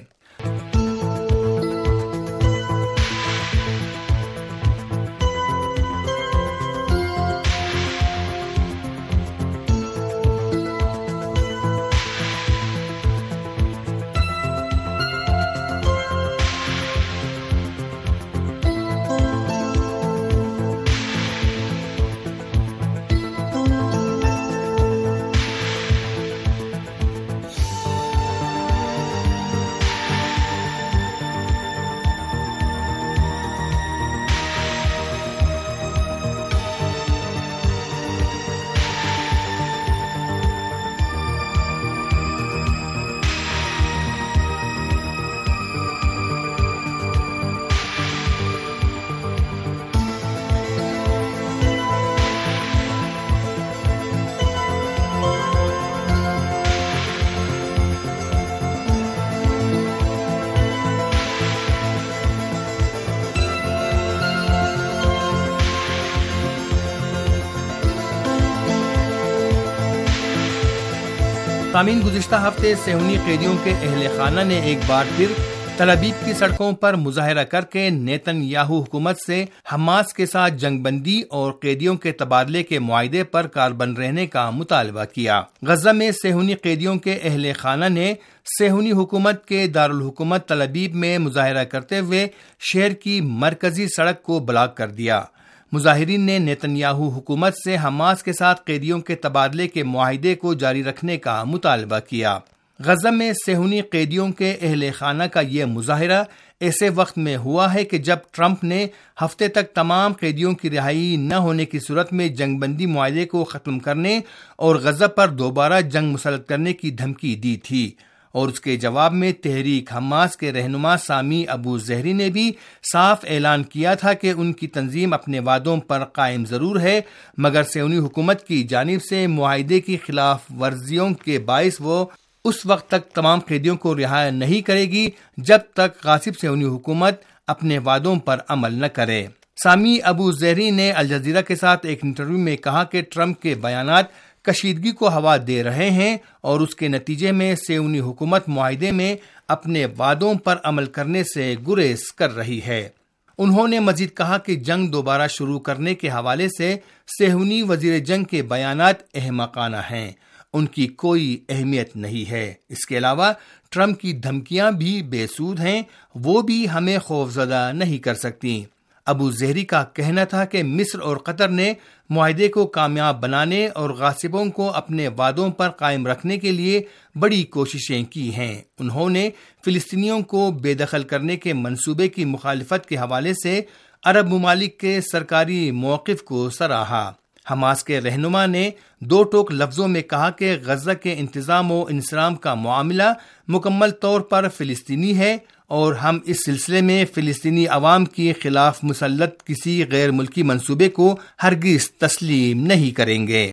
سامعین، گزشتہ ہفتے صہیونی قیدیوں کے اہل خانہ نے ایک بار پھر تل ابیب کی سڑکوں پر مظاہرہ کر کے نیتن یاہو حکومت سے حماس کے ساتھ جنگ بندی اور قیدیوں کے تبادلے کے معاہدے پر کاربند رہنے کا مطالبہ کیا۔ غزہ میں صہیونی قیدیوں کے اہل خانہ نے صہیونی حکومت کے دارالحکومت تل ابیب میں مظاہرہ کرتے ہوئے شہر کی مرکزی سڑک کو بلاک کر دیا۔ مظاہرین نے نیتن یاہو حکومت سے حماس کے ساتھ قیدیوں کے تبادلے کے معاہدے کو جاری رکھنے کا مطالبہ کیا۔ غزہ میں صہیونی قیدیوں کے اہل خانہ کا یہ مظاہرہ ایسے وقت میں ہوا ہے کہ جب ٹرمپ نے ہفتے تک تمام قیدیوں کی رہائی نہ ہونے کی صورت میں جنگ بندی معاہدے کو ختم کرنے اور غزہ پر دوبارہ جنگ مسلط کرنے کی دھمکی دی تھی، اور اس کے جواب میں تحریک حماس کے رہنما سامی ابو زہری نے بھی صاف اعلان کیا تھا کہ ان کی تنظیم اپنے وعدوں پر قائم ضرور ہے، مگر صہیونی حکومت کی جانب سے معاہدے کی خلاف ورزیوں کے باعث وہ اس وقت تک تمام قیدیوں کو رہا نہیں کرے گی جب تک غاصب صہیونی حکومت اپنے وعدوں پر عمل نہ کرے۔ سامی ابو زہری نے الجزیرہ کے ساتھ ایک انٹرویو میں کہا کہ ٹرمپ کے بیانات کشیدگی کو ہوا دے رہے ہیں اور اس کے نتیجے میں صہیونی حکومت معاہدے میں اپنے وعدوں پر عمل کرنے سے گریز کر رہی ہے۔ انہوں نے مزید کہا کہ جنگ دوبارہ شروع کرنے کے حوالے سے صہیونی وزیر جنگ کے بیانات احمقانہ ہیں، ان کی کوئی اہمیت نہیں ہے۔ اس کے علاوہ ٹرمپ کی دھمکیاں بھی بے سود ہیں، وہ بھی ہمیں خوفزدہ نہیں کر سکتی۔ ابو زہری کا کہنا تھا کہ مصر اور قطر نے معاہدے کو کامیاب بنانے اور غاصبوں کو اپنے وعدوں پر قائم رکھنے کے لیے بڑی کوششیں کی ہیں۔ انہوں نے فلسطینیوں کو بے دخل کرنے کے منصوبے کی مخالفت کے حوالے سے عرب ممالک کے سرکاری موقف کو سراہا۔ حماس کے رہنما نے دو ٹوک لفظوں میں کہا کہ غزہ کے انتظام و انصرام کا معاملہ مکمل طور پر فلسطینی ہے اور ہم اس سلسلے میں فلسطینی عوام کے خلاف مسلط کسی غیر ملکی منصوبے کو ہرگز تسلیم نہیں کریں گے۔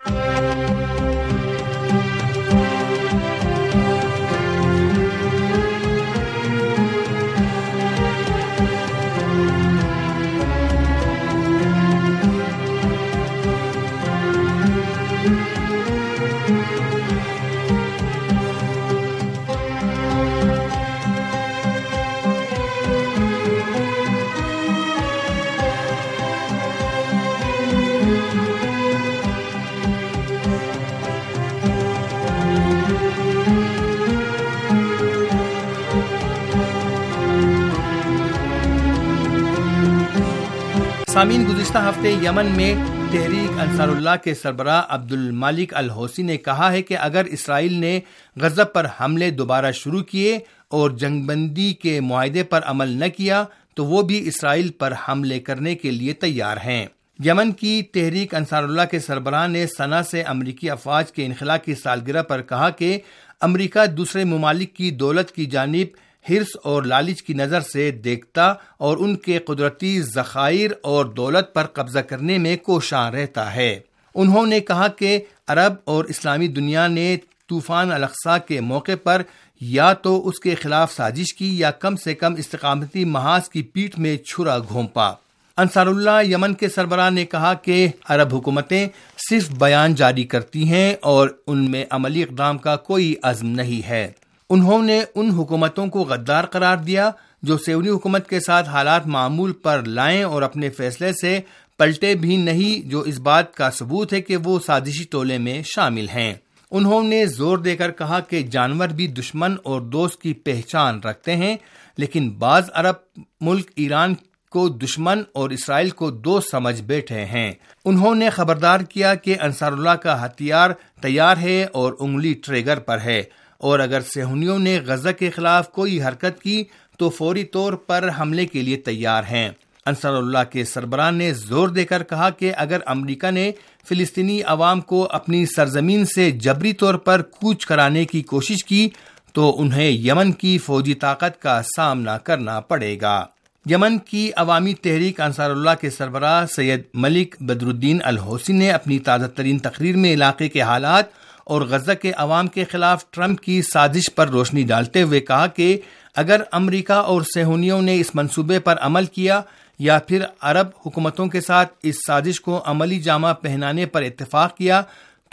سامعین، گزشتہ ہفتے یمن میں تحریک انصار اللہ کے سربراہ عبد المالک الحوثی نے کہا ہے کہ اگر اسرائیل نے غزہ پر حملے دوبارہ شروع کیے اور جنگ بندی کے معاہدے پر عمل نہ کیا تو وہ بھی اسرائیل پر حملے کرنے کے لیے تیار ہیں۔ یمن کی تحریک انصار اللہ کے سربراہ نے سنا سے امریکی افواج کے انخلاء کی سالگرہ پر کہا کہ امریکہ دوسرے ممالک کی دولت کی جانب حرص اور لالچ کی نظر سے دیکھتا اور ان کے قدرتی ذخائر اور دولت پر قبضہ کرنے میں کوشاں رہتا ہے۔ انہوں نے کہا کہ عرب اور اسلامی دنیا نے طوفان الاقصی کے موقع پر یا تو اس کے خلاف سازش کی یا کم سے کم استقامتی محاذ کی پیٹھ میں چھرا گھونپا۔ انصار اللہ یمن کے سربراہ نے کہا کہ عرب حکومتیں صرف بیان جاری کرتی ہیں اور ان میں عملی اقدام کا کوئی عزم نہیں ہے۔ انہوں نے ان حکومتوں کو غدار قرار دیا جو صہیونی حکومت کے ساتھ حالات معمول پر لائیں اور اپنے فیصلے سے پلٹے بھی نہیں، جو اس بات کا ثبوت ہے کہ وہ سازشی ٹولے میں شامل ہیں۔ انہوں نے زور دے کر کہا کہ جانور بھی دشمن اور دوست کی پہچان رکھتے ہیں، لیکن بعض عرب ملک ایران کو دشمن اور اسرائیل کو دوست سمجھ بیٹھے ہیں۔ انہوں نے خبردار کیا کہ انصار اللہ کا ہتھیار تیار ہے اور انگلی ٹریگر پر ہے، اور اگر صہیونیوں نے غزہ کے خلاف کوئی حرکت کی تو فوری طور پر حملے کے لیے تیار ہیں۔ انصار اللہ کے سربراہ نے زور دے کر کہا کہ اگر امریکہ نے فلسطینی عوام کو اپنی سرزمین سے جبری طور پر کوچ کرانے کی کوشش کی تو انہیں یمن کی فوجی طاقت کا سامنا کرنا پڑے گا۔ یمن کی عوامی تحریک انصار اللہ کے سربراہ سید ملک بدر الدین الحوثی نے اپنی تازہ ترین تقریر میں علاقے کے حالات اور غزہ کے عوام کے خلاف ٹرمپ کی سازش پر روشنی ڈالتے ہوئے کہا کہ اگر امریکہ اور صہیونیوں نے اس منصوبے پر عمل کیا یا پھر عرب حکومتوں کے ساتھ اس سازش کو عملی جامہ پہنانے پر اتفاق کیا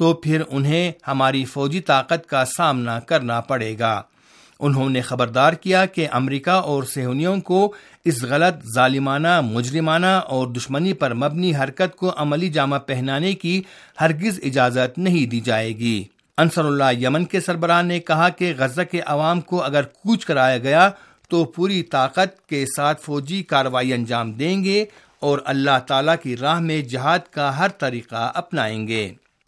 تو پھر انہیں ہماری فوجی طاقت کا سامنا کرنا پڑے گا۔ انہوں نے خبردار کیا کہ امریکہ اور صہیونیوں کو اس غلط، ظالمانہ، مجرمانہ اور دشمنی پر مبنی حرکت کو عملی جامہ پہنانے کی ہرگز اجازت نہیں دی جائے گی۔ انصر اللہ یمن کے سربراہ نے کہا کہ غزہ کے عوام کو اگر کوچ کرایا گیا تو پوری طاقت کے ساتھ فوجی کارروائی انجام دیں گے اور اللہ تعالیٰ کی راہ میں جہاد کا ہر طریقہ اپنائیں گے۔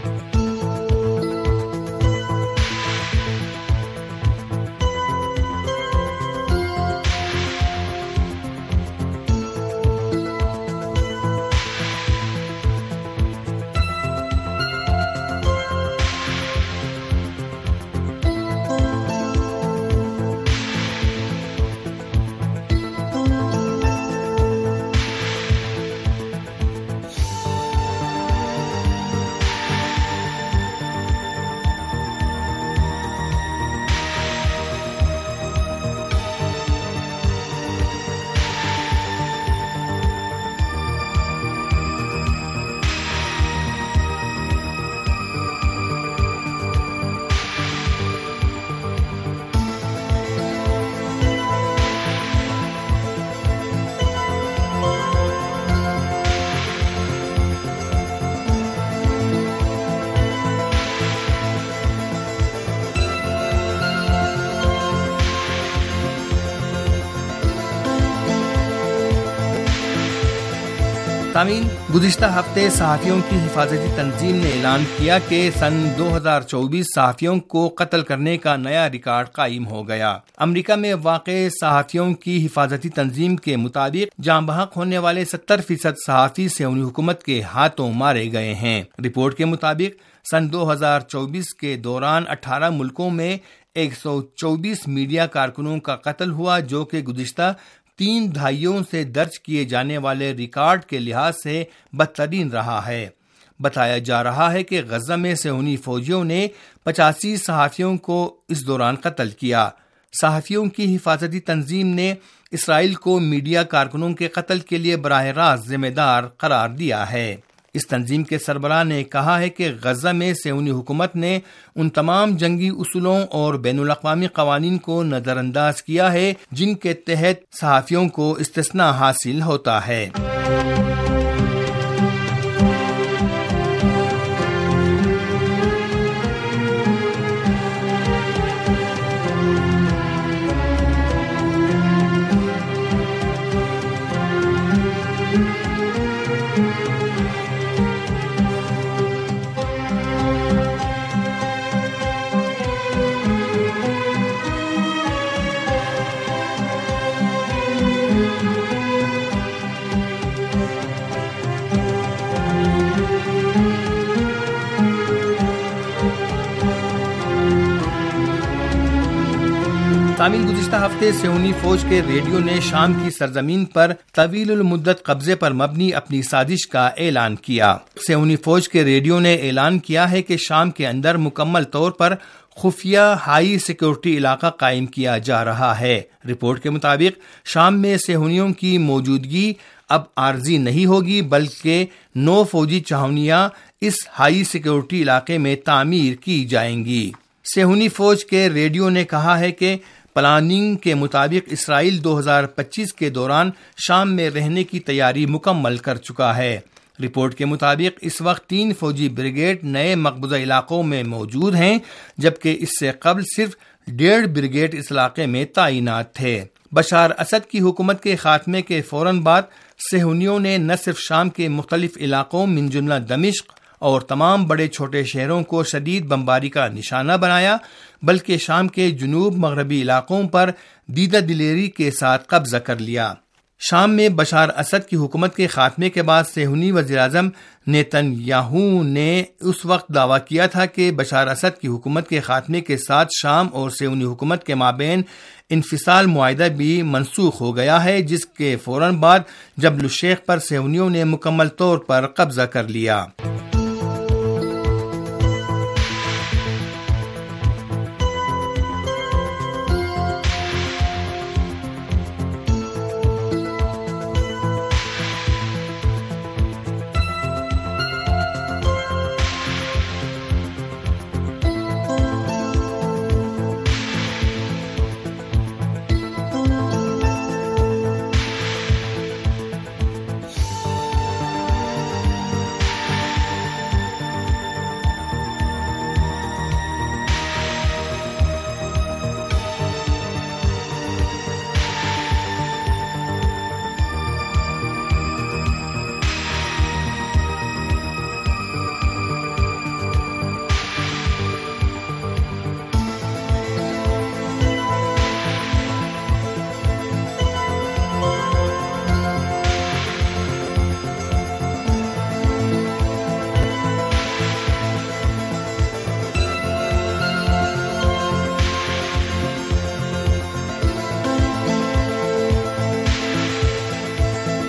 سامعین، گزشتہ ہفتے صحافیوں کی حفاظتی تنظیم نے اعلان کیا کہ سن 2024 صحافیوں کو قتل کرنے کا نیا ریکارڈ قائم ہو گیا۔ امریکہ میں واقع صحافیوں کی حفاظتی تنظیم کے مطابق جاں بحق ہونے والے 70% صحافی صہیونی حکومت کے ہاتھوں مارے گئے ہیں۔ رپورٹ کے مطابق سن 2024 کے دوران 18 ملکوں میں 124 میڈیا کارکنوں کا قتل ہوا، جو کہ گزشتہ 3 دہائیوں سے درج کیے جانے والے ریکارڈ کے لحاظ سے بدترین رہا ہے۔ بتایا جا رہا ہے کہ غزہ میں صہیونی فوجیوں نے 85 صحافیوں کو اس دوران قتل کیا۔ صحافیوں کی حفاظتی تنظیم نے اسرائیل کو میڈیا کارکنوں کے قتل کے لیے براہ راست ذمہ دار قرار دیا ہے۔ اس تنظیم کے سربراہ نے کہا ہے کہ غزہ میں صہیونی حکومت نے ان تمام جنگی اصولوں اور بین الاقوامی قوانین کو نظر انداز کیا ہے جن کے تحت صحافیوں کو استثناء حاصل ہوتا ہے۔ سامعین، گزشتہ ہفتے صہیونی فوج کے ریڈیو نے شام کی سرزمین پر طویل المدت قبضے پر مبنی اپنی سازش کا اعلان کیا۔ صہیونی فوج کے ریڈیو نے اعلان کیا ہے کہ شام کے اندر مکمل طور پر خفیہ ہائی سیکورٹی علاقہ قائم کیا جا رہا ہے۔ رپورٹ کے مطابق شام میں صہیونیوں کی موجودگی اب عارضی نہیں ہوگی، بلکہ 9 فوجی چھاؤنیاں اس ہائی سیکورٹی علاقے میں تعمیر کی جائیں گی۔ صہیونی فوج کے ریڈیو نے کہا ہے کہ پلاننگ کے مطابق اسرائیل 2025 کے دوران شام میں رہنے کی تیاری مکمل کر چکا ہے۔ رپورٹ کے مطابق اس وقت 3 فوجی بریگیڈ نئے مقبوضہ علاقوں میں موجود ہیں، جبکہ اس سے قبل صرف 1.5 بریگیڈ اس علاقے میں تعینات تھے۔ بشار اسد کی حکومت کے خاتمے کے فوراً بعد صہیونیوں نے نہ صرف شام کے مختلف علاقوں من جملہ دمشق اور تمام بڑے چھوٹے شہروں کو شدید بمباری کا نشانہ بنایا، بلکہ شام کے جنوب مغربی علاقوں پر دیدہ دلیری کے ساتھ قبضہ کر لیا۔ شام میں بشار اسد کی حکومت کے خاتمے کے بعد صہیونی وزیراعظم نیتن یاہو نے اس وقت دعویٰ کیا تھا کہ بشار اسد کی حکومت کے خاتمے کے ساتھ شام اور صہیونی حکومت کے مابین انفصال معاہدہ بھی منسوخ ہو گیا ہے، جس کے فوراً بعد جبل الشیخ پر صہیونیوں نے مکمل طور پر قبضہ کر لیا۔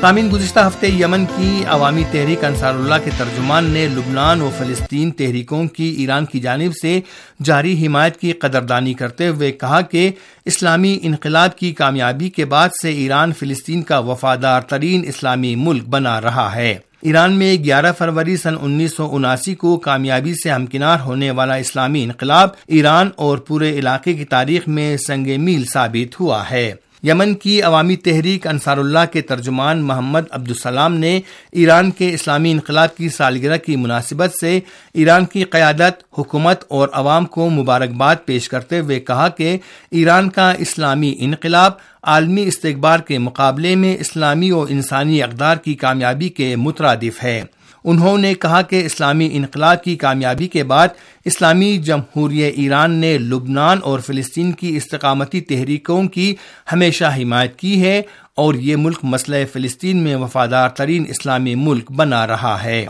سامعین، گزشتہ ہفتے یمن کی عوامی تحریک انصار اللہ کے ترجمان نے لبنان و فلسطین تحریکوں کی ایران کی جانب سے جاری حمایت کی قدردانی کرتے ہوئے کہا کہ اسلامی انقلاب کی کامیابی کے بعد سے ایران فلسطین کا وفادار ترین اسلامی ملک بنا رہا ہے۔ ایران میں 11 فروری سن 1979 کو کامیابی سے ہمکنار ہونے والا اسلامی انقلاب ایران اور پورے علاقے کی تاریخ میں سنگ میل ثابت ہوا ہے۔ یمن کی عوامی تحریک انصار اللہ کے ترجمان محمد عبدالسلام نے ایران کے اسلامی انقلاب کی سالگرہ کی مناسبت سے ایران کی قیادت، حکومت اور عوام کو مبارکباد پیش کرتے ہوئے کہا کہ ایران کا اسلامی انقلاب عالمی استکبار کے مقابلے میں اسلامی و انسانی اقدار کی کامیابی کے مترادف ہے۔ انہوں نے کہا کہ اسلامی انقلاب کی کامیابی کے بعد اسلامی جمہوریہ ایران نے لبنان اور فلسطین کی استقامتی تحریکوں کی ہمیشہ حمایت کی ہے اور یہ ملک مسئلہ فلسطین میں وفادار ترین اسلامی ملک بنا رہا ہے۔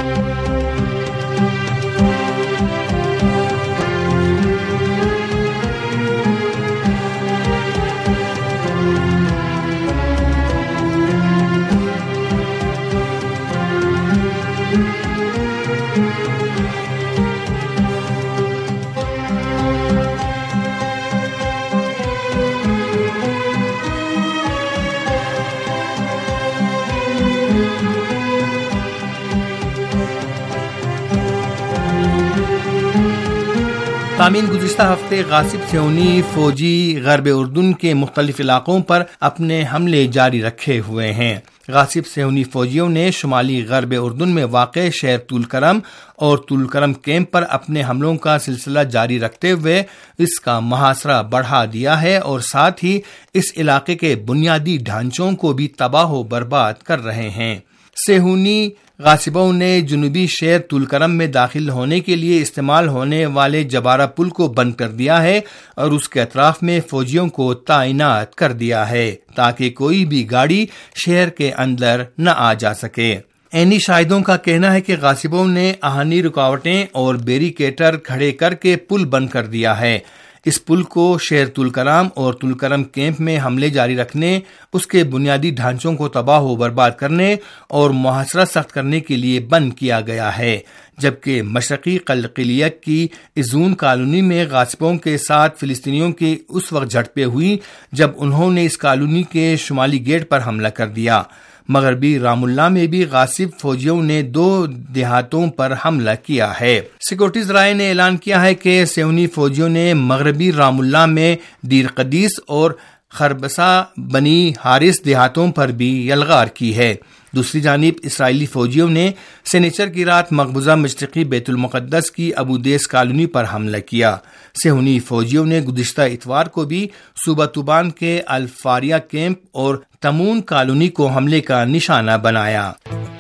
سامعین، گزشتہ ہفتے غاصب صہیونی فوجی غرب اردن کے مختلف علاقوں پر اپنے حملے جاری رکھے ہوئے ہیں۔ غاصب صہیونی فوجیوں نے شمالی غرب اردن میں واقع شہر طول کرم اور طول کرم کیمپ پر اپنے حملوں کا سلسلہ جاری رکھتے ہوئے اس کا محاصرہ بڑھا دیا ہے اور ساتھ ہی اس علاقے کے بنیادی ڈھانچوں کو بھی تباہ و برباد کر رہے ہیں۔ صہیونی غاصبوں نے جنوبی شہر طول کرم میں داخل ہونے کے لیے استعمال ہونے والے جبارہ پل کو بند کر دیا ہے اور اس کے اطراف میں فوجیوں کو تعینات کر دیا ہے تاکہ کوئی بھی گاڑی شہر کے اندر نہ آ جا سکے۔ عینی شاہدوں کا کہنا ہے کہ غاصبوں نے آہنی رکاوٹیں اور بیریکیٹر کھڑے کر کے پل بند کر دیا ہے۔ اس پل کو شہر طول کرم اور طول کرم کیمپ میں حملے جاری رکھنے، اس کے بنیادی ڈھانچوں کو تباہ و برباد کرنے اور محاصرہ سخت کرنے کے لیے بند کیا گیا ہے، جبکہ مشرقی قلقلیہ کی ایزون کالونی میں غاصبوں کے ساتھ فلسطینیوں کی اس وقت جھڑپیں ہوئی جب انہوں نے اس کالونی کے شمالی گیٹ پر حملہ کر دیا۔ مغربی رام اللہ میں بھی غاصب فوجیوں نے 2 دیہاتوں پر حملہ کیا ہے۔ سیکورٹی ذرائع نے اعلان کیا ہے کہ صہیونی فوجیوں نے مغربی رام اللہ میں دیر قدیس اور خربسہ بنی حارث دیہاتوں پر بھی یلغار کی ہے۔ دوسری جانب اسرائیلی فوجیوں نے سنیچر کی رات مقبوضہ مشرقی بیت المقدس کی ابو دیس کالونی پر حملہ کیا۔ صہیونی فوجیوں نے گزشتہ اتوار کو بھی صوبہ توبان کے الفاریا کیمپ اور تمون کالونی کو حملے کا نشانہ بنایا۔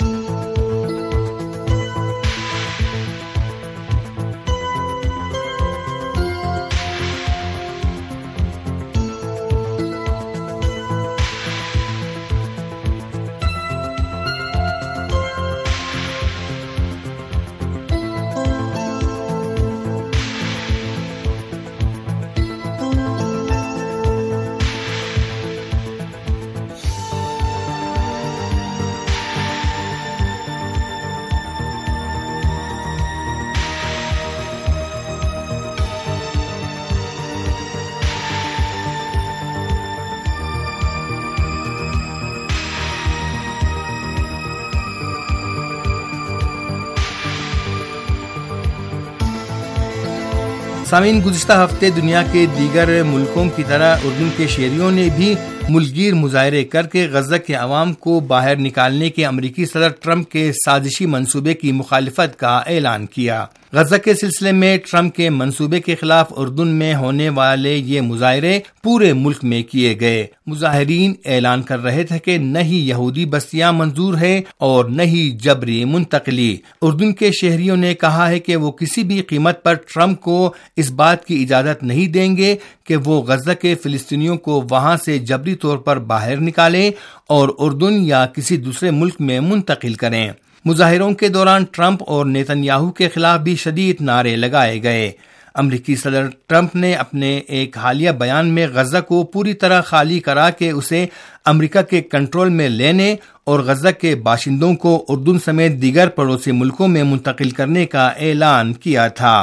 سامعین، گزشتہ ہفتے دنیا کے دیگر ملکوں کی طرح اردن کے شہریوں نے بھی ملک گیر مظاہرے کر کے غزہ کے عوام کو باہر نکالنے کے امریکی صدر ٹرمپ کے سازشی منصوبے کی مخالفت کا اعلان کیا۔ غزہ کے سلسلے میں ٹرمپ کے منصوبے کے خلاف اردن میں ہونے والے یہ مظاہرے پورے ملک میں کیے گئے۔ مظاہرین اعلان کر رہے تھے کہ نہ ہی یہودی بستیاں منظور ہے اور نہ ہی جبری منتقلی۔ اردن کے شہریوں نے کہا ہے کہ وہ کسی بھی قیمت پر ٹرمپ کو اس بات کی اجازت نہیں دیں گے کہ وہ غزہ کے فلسطینیوں کو وہاں سے جبری طور پر باہر نکالیں اور اردن یا کسی دوسرے ملک میں منتقل کریں۔ مظاہروں کے دوران ٹرمپ اور نیتن یاہو کے خلاف بھی شدید نعرے لگائے گئے۔ امریکی صدر ٹرمپ نے اپنے ایک حالیہ بیان میں غزہ کو پوری طرح خالی کرا کے اسے امریکہ کے کنٹرول میں لینے اور غزہ کے باشندوں کو اردن سمیت دیگر پڑوسی ملکوں میں منتقل کرنے کا اعلان کیا تھا۔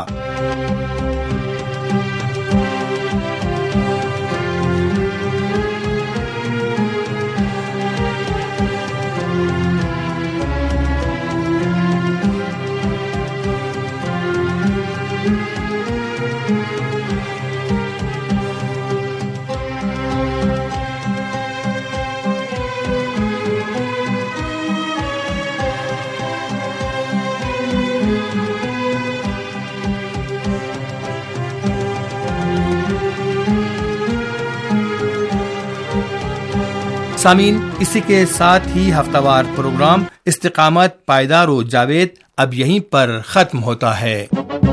سامعین، اسی کے ساتھ ہی ہفتہ وار پروگرام استقامت پائیدار و جاوید اب یہیں پر ختم ہوتا ہے۔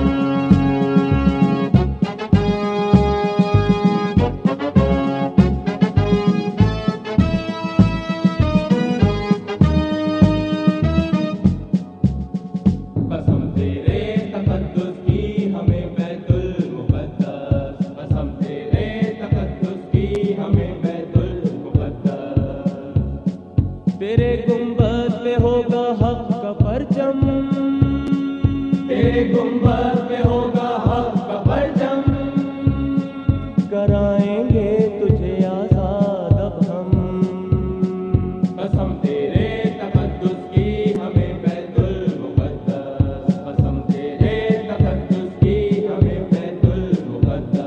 تیرے گنبد پہ ہوگا حق کا پرچم، تیرے گنبد پہ ہوگا حق کا پرچم، کرائیں گے تجھے آزاد اب ہم، قسم تیرے تقدس کی ہمیں بیت المقدس، قسم تیرے تقدس کی ہمیں بیت المقدس۔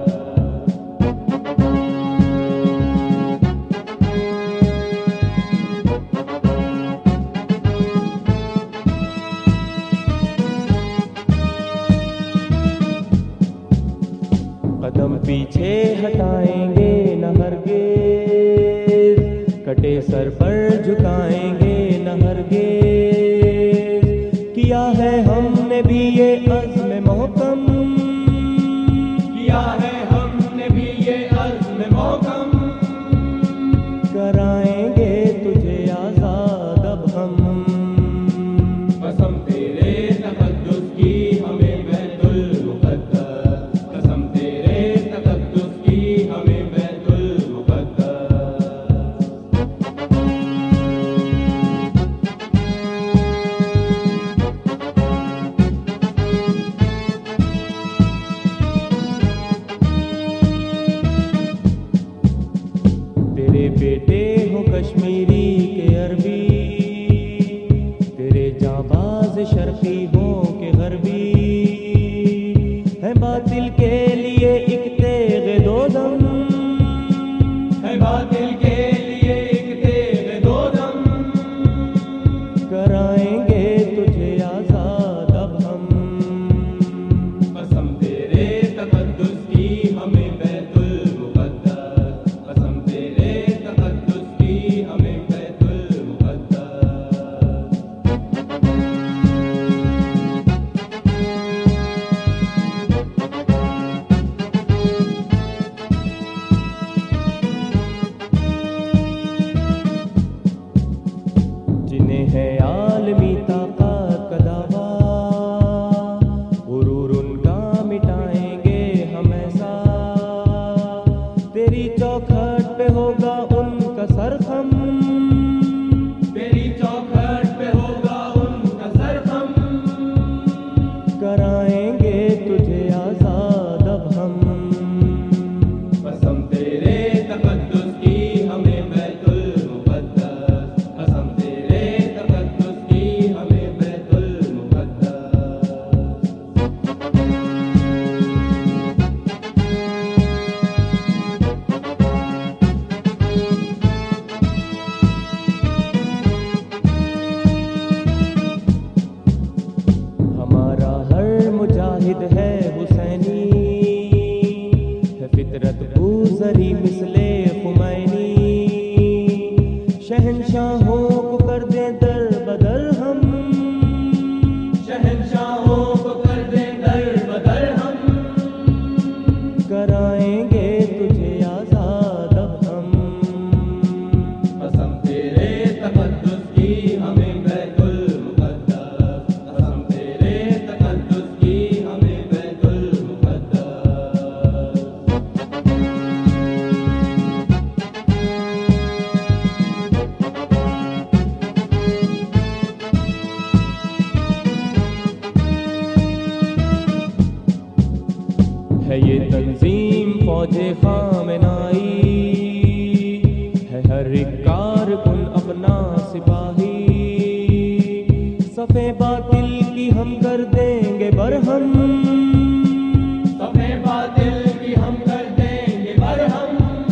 قدم پیچھے ہٹائیں گے نہ ہرگز، کٹے سر پر جھکائیں گے نہ ہرگز، کیا ہے ہم نے بھی یہ عزم محکم، کیا ہے ہم نے بھی یہ عزم محکم، کرائیں گے تجھے آزاد اب ہم، قسم تیرے تقدس کی ہمیں بیت المقدس، قسم تیرے تقدس کی ہمیں بیت المقدس۔ تیرے بیٹے ہوں کشمیری کے عربی، تیرے جانباز شرقی ہوں کہ غربی، ہے باطل کے لیے ایک تیغ دو دم، ہے باطل کے لیے ایک تیغ دو دم، کرائیں گے تجھے آزاد اب ہم، قسم تیرے تقدس کی ہمیں بیت المقدس، قسم تیرے تقدس کی ہمیں بیت المقدس۔ جنہیں ہے عالمی طاقت کا دعویٰ، غرور ان کا مٹائیں گے ہم ایسا، تیری چوکھٹ پہ ہوگا ان کا سرخم، تیری چوکھٹ پہ ہوگا ان کا سرخم، کرائیں گے تجھے آزاد اب ہم، قسم تیرے تقدس کی ہمیں بیت المقدس، قسم تیرے تقدس کی ہمیں بیت المقدس۔ ہمارا ہر مجاہد ہے حسینی، ہے فطرت گوزری مثل خمینی، شہنشاہوں کو کر دیں در بدر ہم، شہنشاہوں کو کر دیں در بدر ہم، کرائیں گے تجھے آزاد اب ہم، قسم تیرے تقدس کی ہمیں بیت المقدس، قسم تیرے تقدس کی ہمیں بیت المقدس۔ خامنائی ہے ہر ایک کارکن اپنا سپاہی صفِ باطل کی ہم کر دیں گے برہم صفِ باطل کی ہم کر دیں گے برہم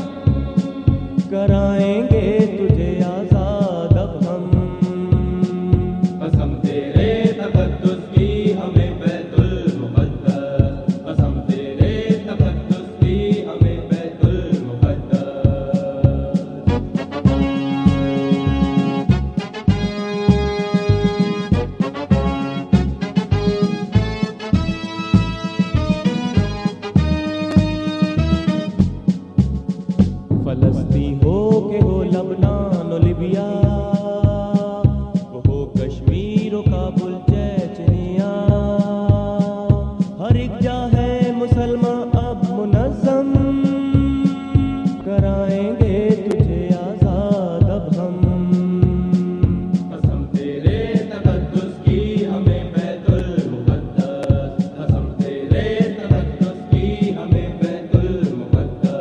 کرائیں گے تجھے آزاد اب ہم قسم تیرے تقدس کی ہمیں بیت المقدس قسم تیرے تقدس کی ہمیں بیت المقدس فلسطین ہو کہ ہو لبنان و لیبیا وہ ہو کشمیر و کابل چیچنیا ہر ایک جا ہے مسلمان اب منظم کرائیں گے تجھے آزاد اب ہم قسم تیرے تقدس کی ہمیں بیت المقدس قسم تیرے تقدس کی ہمیں بیت المقدس